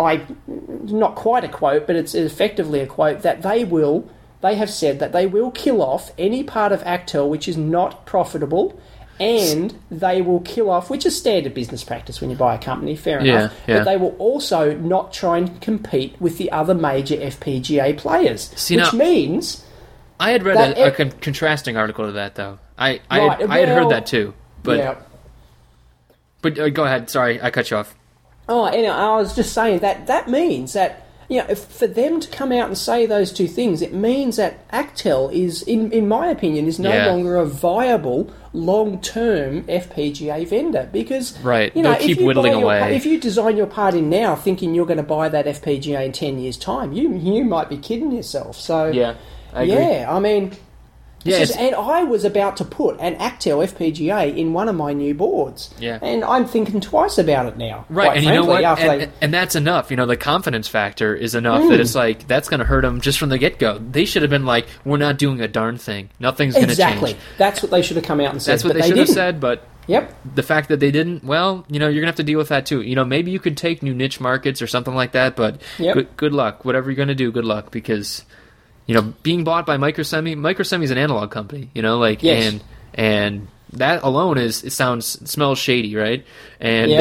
not quite a quote, but it's effectively a quote, that they have said that they will kill off any part of Actel which is not profitable, and they will kill off, which is standard business practice when you buy a company, fair enough, but they will also not try and compete with the other major FPGA players, which means... I had read a contrasting article to that, though. I had heard that too, but go ahead. Sorry, I cut you off. Anyway, I was just saying that means that for them to come out and say those two things, it means that Actel is, in my opinion, is no longer a viable long-term FPGA vendor because they'll keep whittling away. If you design your part in now, thinking you're going to buy that FPGA in 10 years' time, you might be kidding yourself. So I agree. I mean. And I was about to put an Actel FPGA in one of my new boards. And I'm thinking twice about it now. Right, and frankly, you know what? And that's enough. The confidence factor is enough that it's that's going to hurt them just from the get-go. They should have been we're not doing a darn thing. Nothing's going to change. Exactly. That's what they should have come out and said. That's what they should have said, but... Yep. The fact that they didn't, you're going to have to deal with that too. Maybe you could take new niche markets or something like that, but good luck. Whatever you're going to do, good luck, because... being bought by Microsemi is an analog company, and that alone smells shady, right? And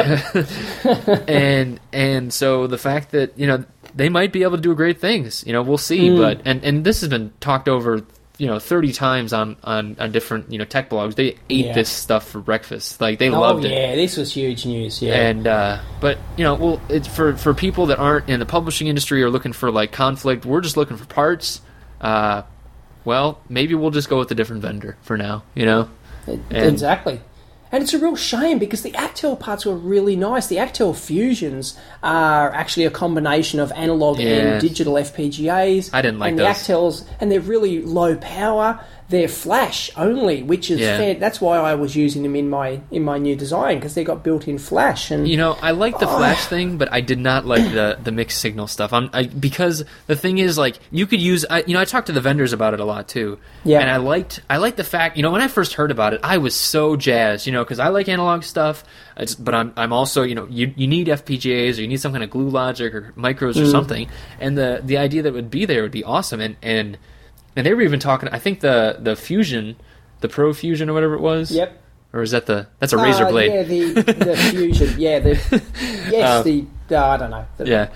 and so the fact that they might be able to do great things, we'll see. But and this has been talked over 30 times on different tech blogs. They ate this stuff for breakfast. Like they loved it. Yeah, this was huge news. Yeah, and but it's for people that aren't in the publishing industry or looking for like conflict. We're just looking for parts. Well, maybe we'll just go with a different vendor for now. Exactly. And it's a real shame because the Actel parts were really nice. The Actel Fusions are actually a combination of analog and digital FPGAs. I didn't like and those. The Actels, and they're really low power. They're flash only, which is fair. That's why I was using them in my new design, because they got built-in flash. And I like the flash thing, but I did not like the mixed signal stuff. Because the thing is, like, you could use. I talked to the vendors about it a lot too. Yeah. And I liked the fact. When I first heard about it, I was so jazzed. Because I like analog stuff. But I'm also you need FPGAs, or you need some kind of glue logic or micros or something. And the idea that would be there would be awesome. And they were even talking. I think the Fusion, the Pro Fusion or whatever it was. Yep. Or is that that's a Razer blade? Yeah, the Fusion. Yeah, I don't know.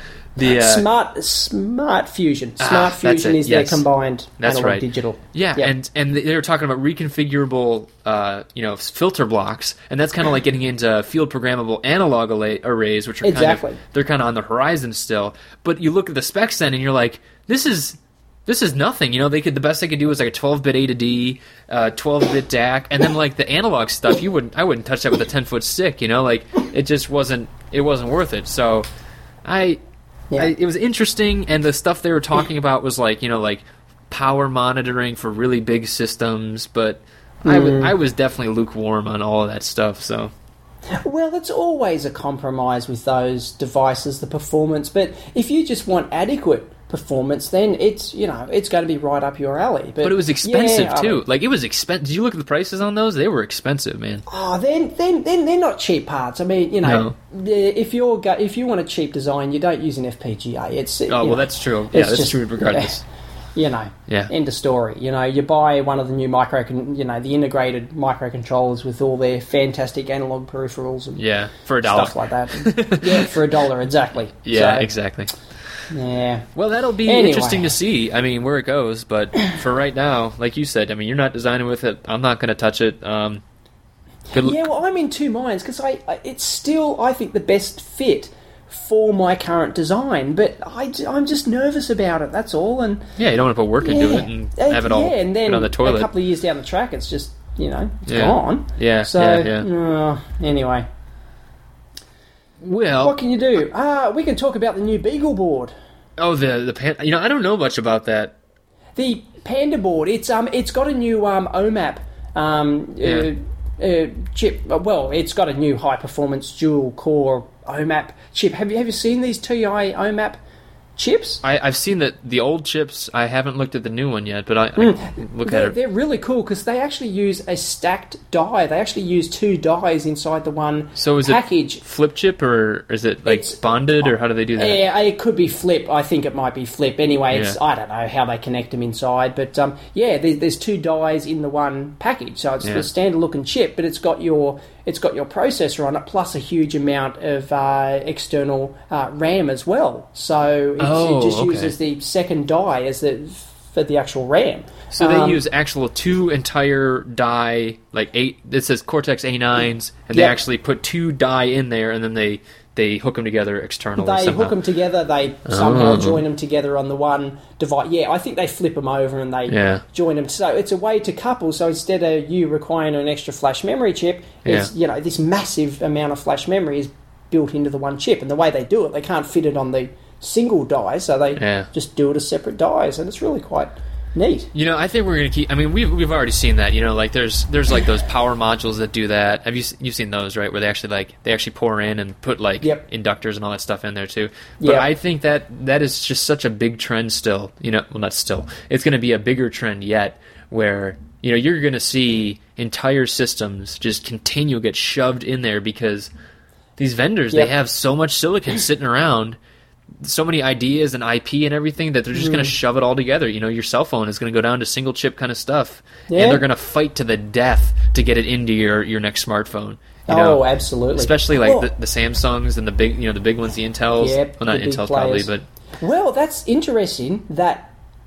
Smart Fusion. Smart Fusion is their combined analog digital. Yeah, yep. and they were talking about reconfigurable, filter blocks, and that's kind of like getting into field programmable analog arrays, which are they're kind of on the horizon still. But you look at the specs then, and you're like, this is nothing. The best they could do was like a 12-bit A to D, 12-bit DAC, and then like the analog stuff, I wouldn't touch that with a 10-foot stick. Like it just wasn't worth it. So it was interesting, and the stuff they were talking about was like like power monitoring for really big systems, but I was definitely lukewarm on all of that stuff. So. Well, it's always a compromise with those devices, the performance. But if you just want adequate performance, then it's it's going to be right up your alley. But it was expensive too. Like it was expensive. Did you look at the prices on those? They were expensive, man. Oh, then they're not cheap parts. I mean, No. if you want a cheap design, you don't use an FPGA. It's that's true. Yeah, that's true regardless. End of story. You buy one of the new the integrated microcontrollers with all their fantastic analog peripherals and for $1 stuff like that. For $1 exactly. Yeah, exactly. Yeah. Well, that'll be interesting to see. I mean, where it goes. But for right now, like you said, I mean, you're not designing with it. I'm not going to touch it. Well, I'm in two minds because it's still, I think, the best fit for my current design, but I'm just nervous about it. That's all. And you don't want to put work into it and have it all and then on the toilet. A couple of years down the track, it's just it's gone. Yeah. So anyway. Well, what can you do? We can talk about the new Beagle board. Oh, the I don't know much about that. The Panda board. It's got a new OMAP chip. Well, it's got a new high performance dual core OMAP chip. Have you seen these TI OMAP chips? I've seen the old chips. I haven't looked at the new one yet, but I look at it. They're really cool because they actually use a stacked die. They actually use two dies inside the one package. So is it flip chip, or is it it's bonded, or how do they do that? Yeah, it could be flip. I think it might be flip. Anyway, I don't know how they connect them inside, but there's two dies in the one package. So it's the standard looking chip, but it's got your processor on it, plus a huge amount of external RAM as well. So it just uses the second die for the actual RAM. So they use actual two entire die, like it says Cortex A9s, and they actually put two die in there, and then they hook them together externally. They hook them together. They somehow join them together on the one device. Yeah, I think they flip them over and they join them. So it's a way to couple. So instead of you requiring an extra flash memory chip, this massive amount of flash memory is built into the one chip. And the way they do it, they can't fit it on the single die, so they just do it as separate dies, and it's really quite neat. I think we're going to keep. I mean, we've already seen that. Like there's like those power modules that do that. Have you've seen those, right? Where they actually pour in and put inductors and all that stuff in there too. But I think that is just such a big trend still. Well, not still. It's going to be a bigger trend yet, where you're going to see entire systems just continue to get shoved in there because these vendors they have so much silicon sitting around. So many ideas and IP and everything that they're just going to shove it all together. Your cell phone is going to go down to single chip kind of stuff, and they're going to fight to the death to get it into your next smartphone. Absolutely. Especially like the Samsungs and the big, the big ones, the Intels. Yep, well, not Intels probably, but that's interesting that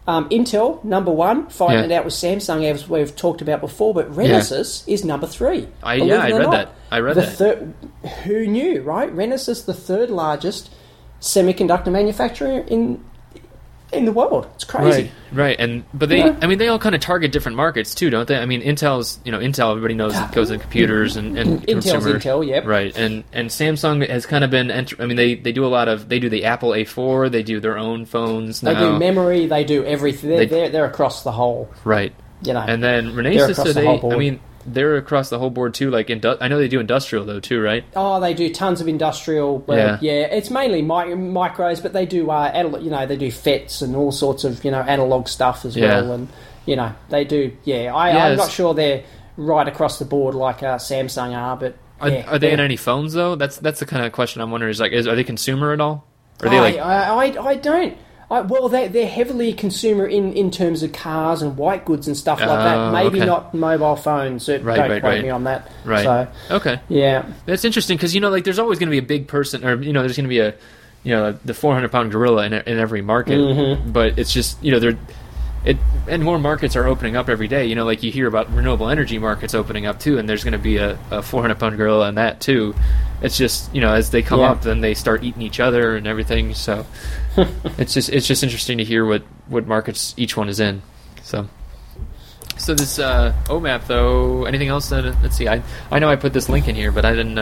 Intel, number 1, fighting it out with Samsung, as we've talked about before, but Renesas is number 3. I read that. I read that. Who knew, right? Renesas, the third largest semiconductor manufacturer in the world. It's crazy. Right. But they, I mean, they all kind of target different markets too, don't they? I mean, Intel's, Intel, everybody knows it goes in computers and Intel's consumer. Intel, yep. Right, and Samsung has kind of been, I mean, they do a lot of, they do the Apple A4, they do their own phones now. They do memory, they do everything. They're across the whole. Right. And then Renesas, they're across the whole board too. Like I know they do industrial though too, right? Oh, they do tons of industrial. It's mainly micros, but they do they do FETs and all sorts of analog stuff as well, and they do. I'm not sure they're right across the board like Samsung are, but are they in any phones though? That's the kind of question I'm wondering. Is like, are they consumer at all? Are they I don't. Well, they're heavily consumer in terms of cars and white goods and stuff like that. Maybe not mobile phones. Don't quote me on that. Right. So, okay. Yeah. That's interesting because, there's always going to be a big person or, there's going to be the 400-pound gorilla in every market. Mm-hmm. But it's just, and more markets are opening up every day. Like you hear about renewable energy markets opening up too, and there's going to be a 400-pound gorilla in that too. It's just as they come up, then they start eating each other and everything. So it's just interesting to hear what markets each one is in. So this OMAP though. Anything else? Let's see. I know I put this link in here, but I didn't.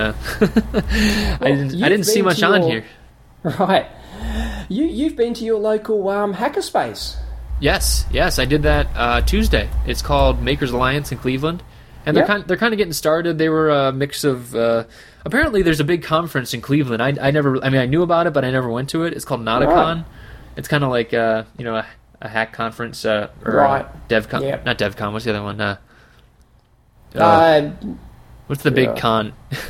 I didn't see much on here. Right. You've been to your local hackerspace. Yes, I did that Tuesday. It's called Makers Alliance in Cleveland, and they're kind of getting started. They were a mix of. Apparently, there's a big conference in Cleveland. I knew about it, but I never went to it. It's called Nauticon. Right. It's kind of like a hack conference or DevCon. Yep. Not DevCon. What's the other one? What's the big con?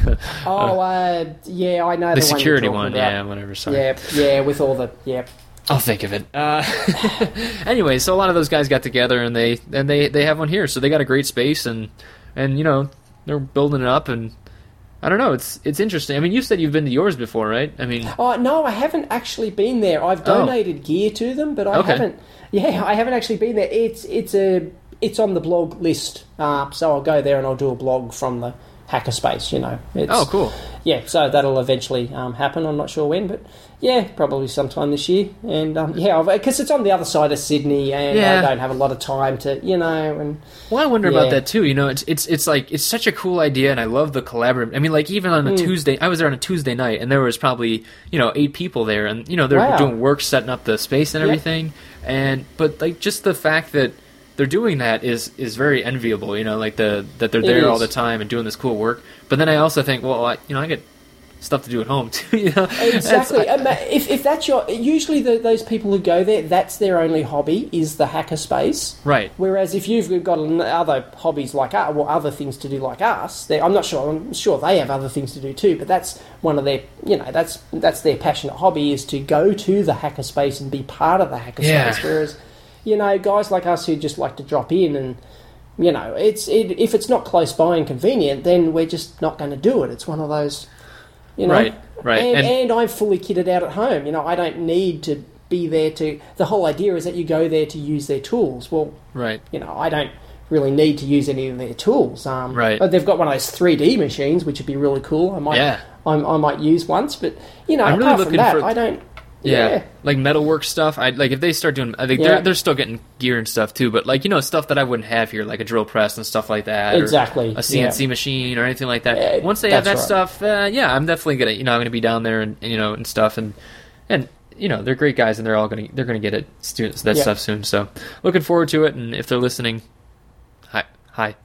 I know the security one. Yeah, whatever. Sorry. Yeah, with all the I'll think of it. Anyway, so a lot of those guys got together and they have one here. So they got a great space and they're building it up, and I don't know, it's interesting. I mean, you said you've been to yours before, right? I mean, no, I haven't actually been there. I've donated gear to them, but I haven't. Yeah, I haven't actually been there. It's on the blog list, so I'll go there and I'll do a blog from the hackerspace. Oh, cool. Yeah, so that'll eventually happen. I'm not sure when, but yeah, probably sometime this year. And because it's on the other side of Sydney, and I don't have a lot of time to, and well, I wonder about that too. It's like it's such a cool idea, and I love the collaborative. I mean, like even on a Tuesday, I was there on a Tuesday night, and there was probably 8 people there, and they're doing work, setting up the space and everything. But like just the fact that they're doing that is very enviable, like that they're there all the time and doing this cool work. But then I also think, well, I get stuff to do at home too. Exactly. If that's usually those people who go there, that's their only hobby is the hackerspace. Right. Whereas if you've got other hobbies like us, or other things to do like us, I'm sure they have other things to do too. But that's one of their, that's their passionate hobby is to go to the hackerspace and be part of the hackerspace. Yeah. Whereas, guys like us who just like to drop in and, if it's not close by and convenient, then we're just not going to do it. It's one of those, Right. And I'm fully kitted out at home. I don't need to be there to... The whole idea is that you go there to use their tools. Well, right. I don't really need to use any of their tools. Right. They've got one of those 3D machines, which would be really cool. I might use once, but, I'm really apart looking from that, for... I don't... Yeah, like metalwork stuff. If they start doing, I think they're still getting gear and stuff too. But stuff that I wouldn't have here, like a drill press and stuff like that. Exactly. Or a CNC machine or anything like that. Once they have that stuff, I'm definitely gonna, I'm gonna be down there and and stuff and they're great guys and they're gonna get it stuff soon. So looking forward to it. And if they're listening, hi.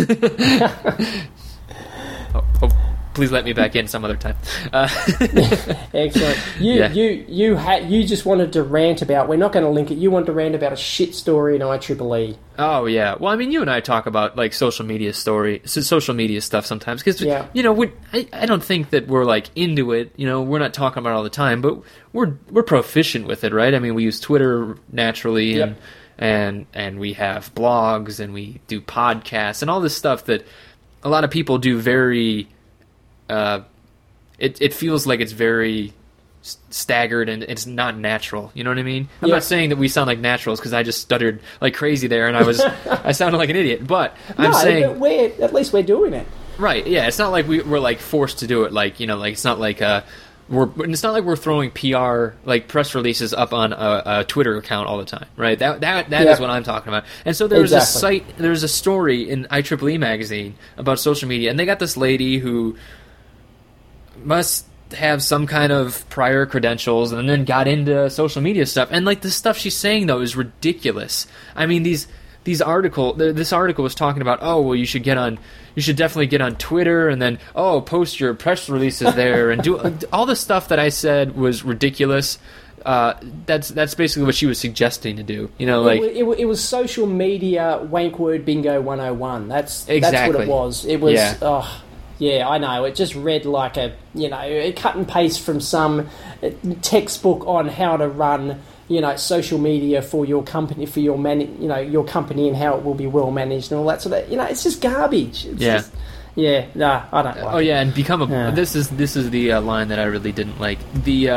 Please let me back in some other time. Excellent. You just wanted to rant about. We're not going to link it. You wanted to rant about a shit story in IEEE. Oh yeah. Well, I mean, you and I talk about like social media stuff sometimes because I don't think that we're like into it. We're not talking about it all the time, but we're proficient with it, right? I mean, we use Twitter naturally, and we have blogs and we do podcasts and all this stuff that a lot of people do very. It feels like it's very staggered and it's not natural. You know what I mean? I'm not saying that we sound like naturals because I just stuttered like crazy there and I sounded like an idiot. But I'm saying at least we're doing it. Right? Yeah. It's not like we're like forced to do it. Like like it's not like it's not like we're throwing PR like press releases up on a Twitter account all the time, right? That is what I'm talking about. And so there was a story in IEEE magazine about social media, and they got this lady who must have some kind of prior credentials and then got into social media stuff, and like the stuff she's saying though is ridiculous. I mean, this article was talking about, oh well, you should definitely get on Twitter and then post your press releases there and do all the stuff that I said was ridiculous. That's basically what she was suggesting to do. It was social media wank word bingo 101. That's what it was. It was yeah, I know. It just read like a cut and paste from some textbook on how to run social media for your company, for your your company, and how it will be well managed and all that sort of. It's just garbage. I don't like it. Oh yeah, and become a. This is the line that I really didn't like. The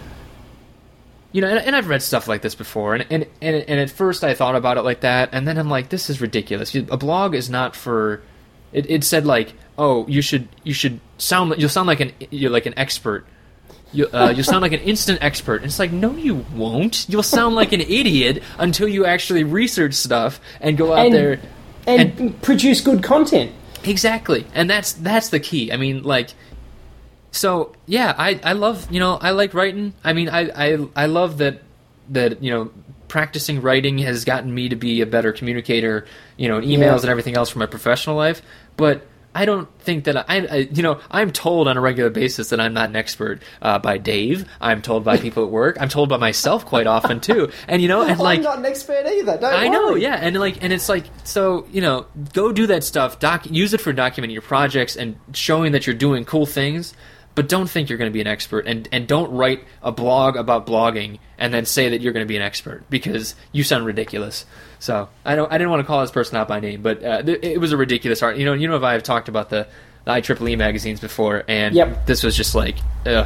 and I've read stuff like this before, and at first I thought about it like that, and then I'm like, this is ridiculous. A blog is not for. It said like, oh, you'll sound like an expert. You'll sound like an instant expert. And it's like, no, you won't. You'll sound like an idiot until you actually research stuff and go out there and produce good content. Exactly, and that's the key. I mean, like, so yeah, I love I like writing. I mean, I love that practicing writing has gotten me to be a better communicator. In emails and everything else for my professional life, but. I don't think that I'm told on a regular basis that I'm not an expert by Dave. I'm told by people at work. I'm told by myself quite often too. And and like I'm not an expert either. I know, yeah. And it's like so go do that stuff. Use it for documenting your projects and showing that you're doing cool things. But don't think you're going to be an expert, and don't write a blog about blogging and then say that you're going to be an expert because you sound ridiculous. So I didn't want to call this person out by name, but it was a ridiculous art. If I've talked about the IEEE magazines before, and this was just like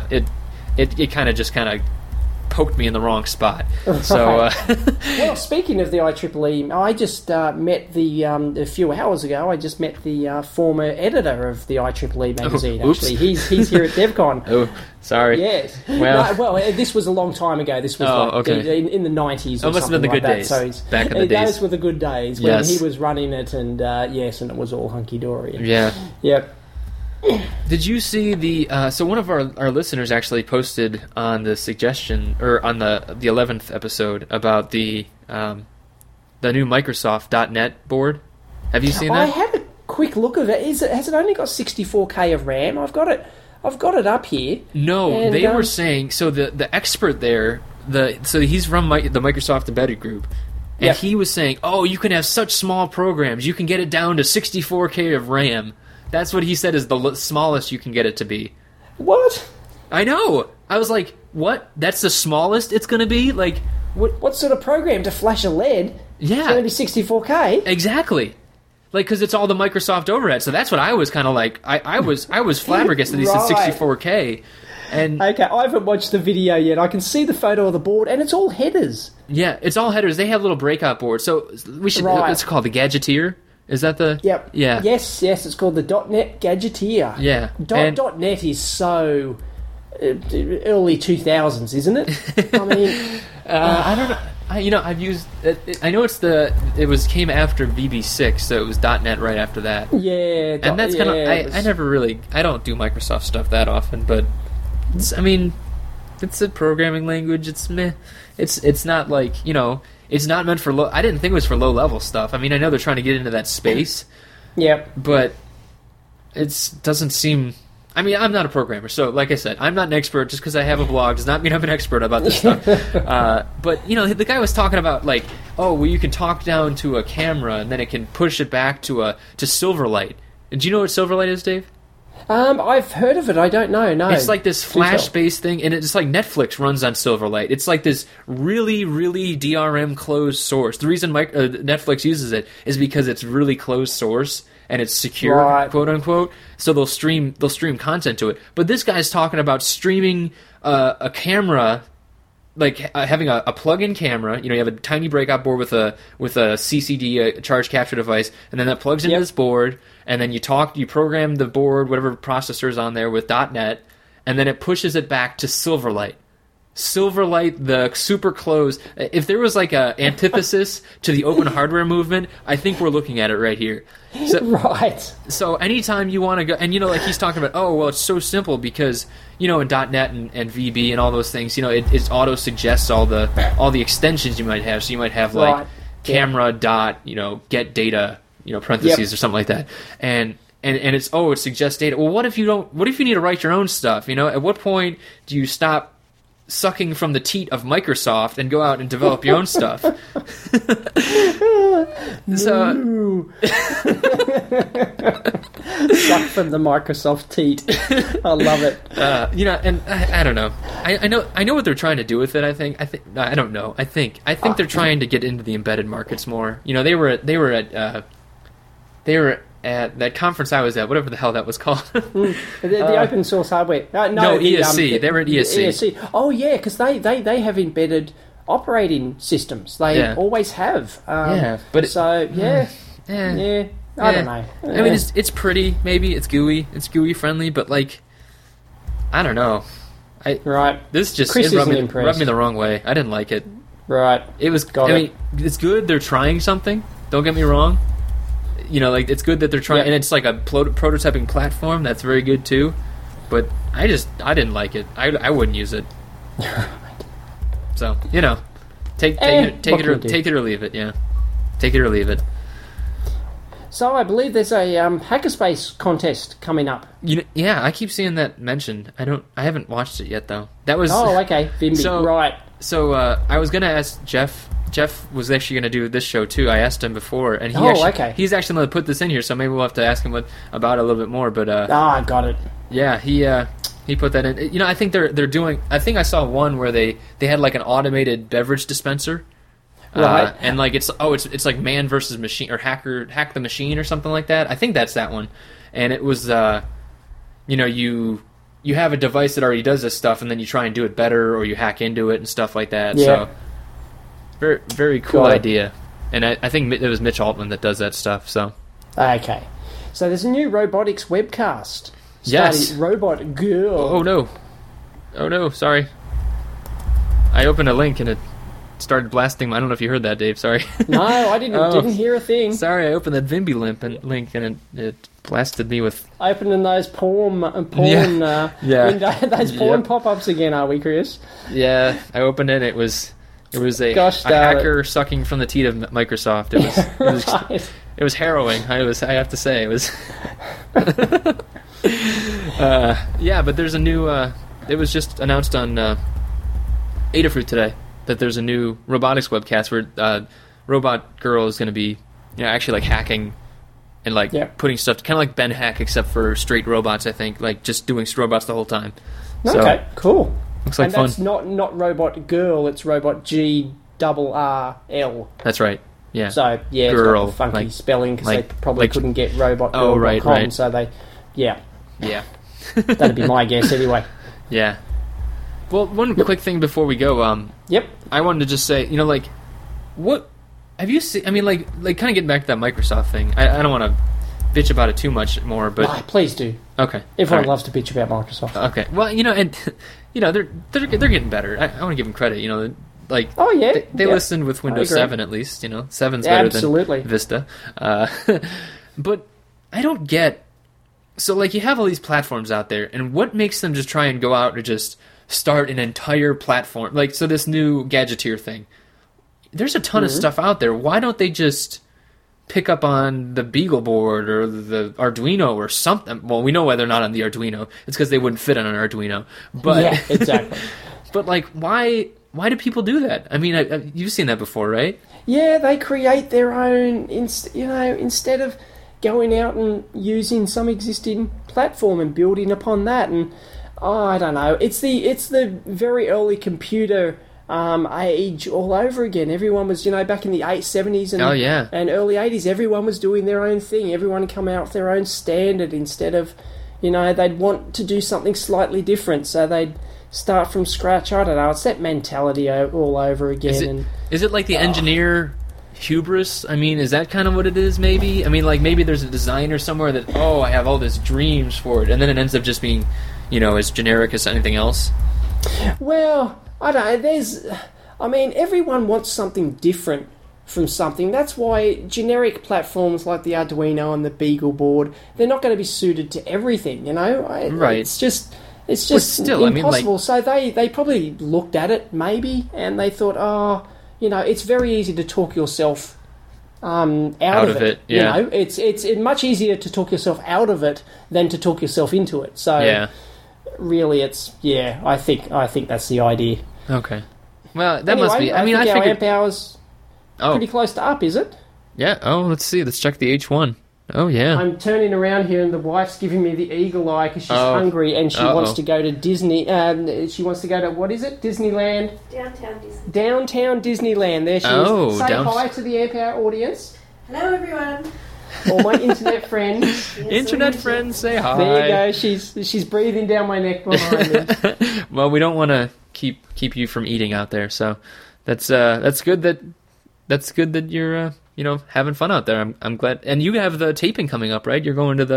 it kind of poked me in the wrong spot. So, well, speaking of the IEEE, I just met a few hours ago. I just met the former editor of the IEEE magazine. Actually, he's here at DevCon. Oh, sorry. Yes. Well, this was a long time ago. This was in the 90s. It must have been the good days. So back in the days. Those were the good days when he was running it, and and it was all hunky dory. Yeah. Yep. Did you see the? So one of our listeners actually posted on the suggestion or on the 11th episode about the new Microsoft .NET board. Have you seen that? I had a quick look of it. Has it only got 64K of RAM? I've got it up here. No, and they were saying so. The expert there, so he's from the Microsoft Embedded Group. And he was saying, oh, you can have such small programs. You can get it down to 64K of RAM. That's what he said is the smallest you can get it to be. What? I know. I was like, what? That's the smallest it's going to be? Like, what sort of program to flash a LED? Yeah. It's going to be 64K? Exactly. Like, because it's all the Microsoft overhead. So that's what I was kind of like. I was flabbergasted. He said 64K. And okay, I haven't watched the video yet. I can see the photo of the board, and it's all headers. Yeah, it's all headers. They have little breakout boards. So we should. It's called the Gadgeteer. Is that the... Yep. Yeah. Yes, it's called the .NET Gadgeteer. Yeah. .NET is so early 2000s, isn't it? I mean... I don't know. I've used... I know it came after VB6, so it was .NET right after that. Yeah. And that's kind of... I never really... I don't do Microsoft stuff that often, but... It's a programming language. It's meh. It's not like, It's not meant for low... I didn't think it was for low-level stuff. I mean, I know they're trying to get into that space. Yep. But it doesn't seem... I mean, I'm not a programmer, so like I said, I'm not an expert. Just because I have a blog does not mean I'm an expert about this stuff. But, the guy was talking about, like, you can talk down to a camera, and then it can push it back to Silverlight. Do you know what Silverlight is, Dave? I've heard of it. I don't know. No, it's like this Flash-based thing, and it's like Netflix runs on Silverlight. It's like this really, really DRM closed source. The reason Netflix uses it is because it's really closed source, and it's secure, quote unquote. So they'll stream content to it. But this guy's talking about streaming a camera, like having a plug-in camera. You have a tiny breakout board with a CCD, a charge capture device, and then that plugs into this board, and then you program the board, whatever processor's on there with .NET, and then it pushes it back to Silverlight. Silverlight, the super close. If there was like a antithesis to the open hardware movement, I think we're looking at it right here. So, right. So anytime you want to go, and like he's talking about, oh well, it's so simple because in .NET and VB and all those things, it auto suggests all the extensions you might have. So you might have like camera dot get data parentheses or something like that, and it's it suggests data. Well, what if you need to write your own stuff? At what point do you stop sucking from the teat of Microsoft and go out and develop your own stuff? So suck from the Microsoft teat. I love it. And I don't know. I know what they're trying to do with it. I think I don't know. I think they're trying to get into the embedded markets more. They were at that conference I was at, whatever the hell that was called. The open source hardware. No, ESC. They were at ESC. ESC. Oh, yeah, because they have embedded operating systems. They always have. I don't know. I mean, it's pretty. Maybe it's GUI. It's GUI friendly, but like, I don't know. This just rubbed me the wrong way. I didn't like it. Right. It was. It's good. They're trying something. Don't get me wrong. It's good that they're trying, and it's like a prototyping platform. That's very good too. But I didn't like it. I wouldn't use it. So take it or leave it. Yeah, take it or leave it. So I believe there's a Hackerspace contest coming up. Yeah, I keep seeing that mentioned. I haven't watched it yet though. That was okay. Right. So I was gonna ask Jeff. Jeff was actually going to do this show too. I asked him before, and he's actually going to put this in here. So maybe we'll have to ask him about it a little bit more. But I got it. Yeah, he put that in. I think they're doing. I think I saw one where they had like an automated beverage dispenser, right? And like it's like man versus machine or hack the machine or something like that. I think that's that one, and it was you have a device that already does this stuff, and then you try and do it better, or you hack into it and stuff like that. Yeah. So. Very, very cool idea. And I think it was Mitch Altman that does that stuff. So okay. So there's a new robotics webcast. Yes. Robot Girl. Oh no, sorry. I opened a link and it started blasting. I don't know if you heard that, Dave. Sorry. No, I didn't hear a thing. Sorry, I opened that Vimby link and it blasted me with... Opening those porn window, those porn pop-ups again, are we, Chris? Yeah, I opened it. It was a hacker sucking from the teat of Microsoft. It was harrowing. I have to say, it was. But there's a new. It was just announced on Adafruit today that there's a new robotics webcast where Robot Girl is going to be, actually like hacking and like putting stuff, kind of like Ben Hack, except for straight robots. I think like just doing robots the whole time. Okay, cool. Looks like fun. That's not Robot Girl, it's Robot GRRL. That's right. Yeah. So yeah, Girl, it's got the funky spelling because they probably couldn't get robotgirl.com. Right. So they, yeah. That'd be my guess anyway. Yeah. Well, one quick thing before we go. Yep. I wanted to just say, like, what have you seen? I mean, like kind of getting back to that Microsoft thing. I don't want to bitch about it too much more, but no, please do. Okay. Everyone loves to bitch about Microsoft. Okay. Well, and they're getting better. I want to give them credit. Like they listened with Windows 7 at least. 7's better than Vista. But I don't get. So like you have all these platforms out there, and what makes them just try and go out and just start an entire platform? Like so, this new Gadgeteer thing. There's a ton of stuff out there. Why don't they just pick up on the BeagleBoard or the Arduino or something? Well, we know why they're not on the Arduino. It's because they wouldn't fit on an Arduino. But yeah, exactly. But like, why do people do that? I mean, you've seen that before, right? Yeah, they create their own. Instead of going out and using some existing platform and building upon that, and I don't know. It's the very early computer age all over again. Everyone was, back in the 70s and, and early 80s, everyone was doing their own thing. Everyone come out with their own standard instead of, they'd want to do something slightly different. So they'd start from scratch. I don't know. It's that mentality all over again. Is it like the engineer hubris? I mean, is that kind of what it is, maybe? I mean, like, maybe there's a designer somewhere that, I have all these dreams for it, and then it ends up just being, as generic as anything else? Well, I don't know. Everyone wants something different from something. That's why generic platforms like the Arduino and the BeagleBoard, they're not going to be suited to everything, Right. It's just still impossible. So they probably looked at it, maybe, and they thought, it's very easy to talk yourself out of it. Yeah. It's much easier to talk yourself out of it than to talk yourself into it. So really, I think that's the idea. Okay. Well, that must be. I think our amp hour's pretty close to up, is it? Yeah. Oh, let's see. Let's check the H1. Oh, yeah. I'm turning around here and the wife's giving me the eagle eye because she's hungry and she wants to go to Disney. She wants to go to, what is it? Disneyland? Downtown Disney. Downtown Disneyland. There she is. Say hi to the Amp Hour audience. Hello, everyone. All my internet friends. Internet friends, say hi. There you go. She's breathing down my neck behind me. Well, we don't want to keep you from eating out there, so that's good that you're having fun out there. I'm glad. And you have the taping coming up, right? You're going to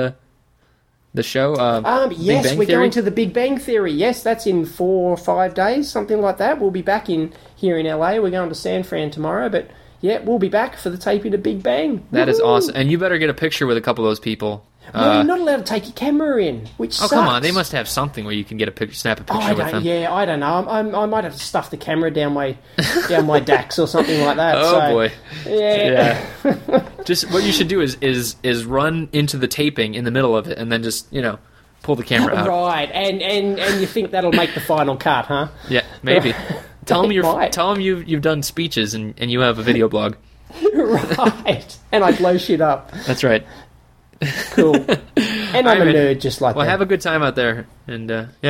the show. Yes, we're going to the Big Bang Theory. Yes, that's in 4 or 5 days, something like that. We'll be back here in LA. We're going to San Fran tomorrow, but yeah, we'll be back for the taping of Big Bang. That is awesome. And you better get a picture with a couple of those people. Well, you're not allowed to take your camera in, which sucks. Come on, they must have something where you can get snap a picture with them. Yeah, I don't know. I might have to stuff the camera down my DAX or something like that. Boy. Yeah. Just what you should do is run into the taping in the middle of it, and then just pull the camera out. Right, and you think that'll make the final cut, huh? Yeah, maybe. Tell them you've done speeches and you have a video blog. Right, and I blow shit up. That's right. Cool. And I'm a nerd just like that. Well, have a good time out there. And,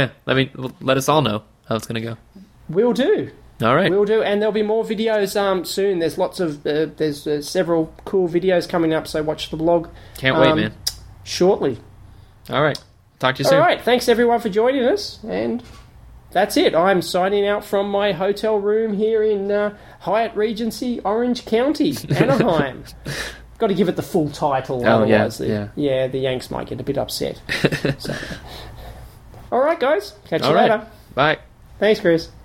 let us all know how it's going to go. Will do. All right. Will do. And there'll be more videos soon. There's lots of... there's several cool videos coming up, so watch the blog. Can't wait, man. Shortly. All right. Talk to you soon. All right. Thanks, everyone, for joining us. And that's it. I'm signing out from my hotel room here in Hyatt Regency, Orange County, Anaheim. Got to give it the full title, otherwise the Yanks might get a bit upset. All right, guys. Catch you later. Bye. Thanks, Chris.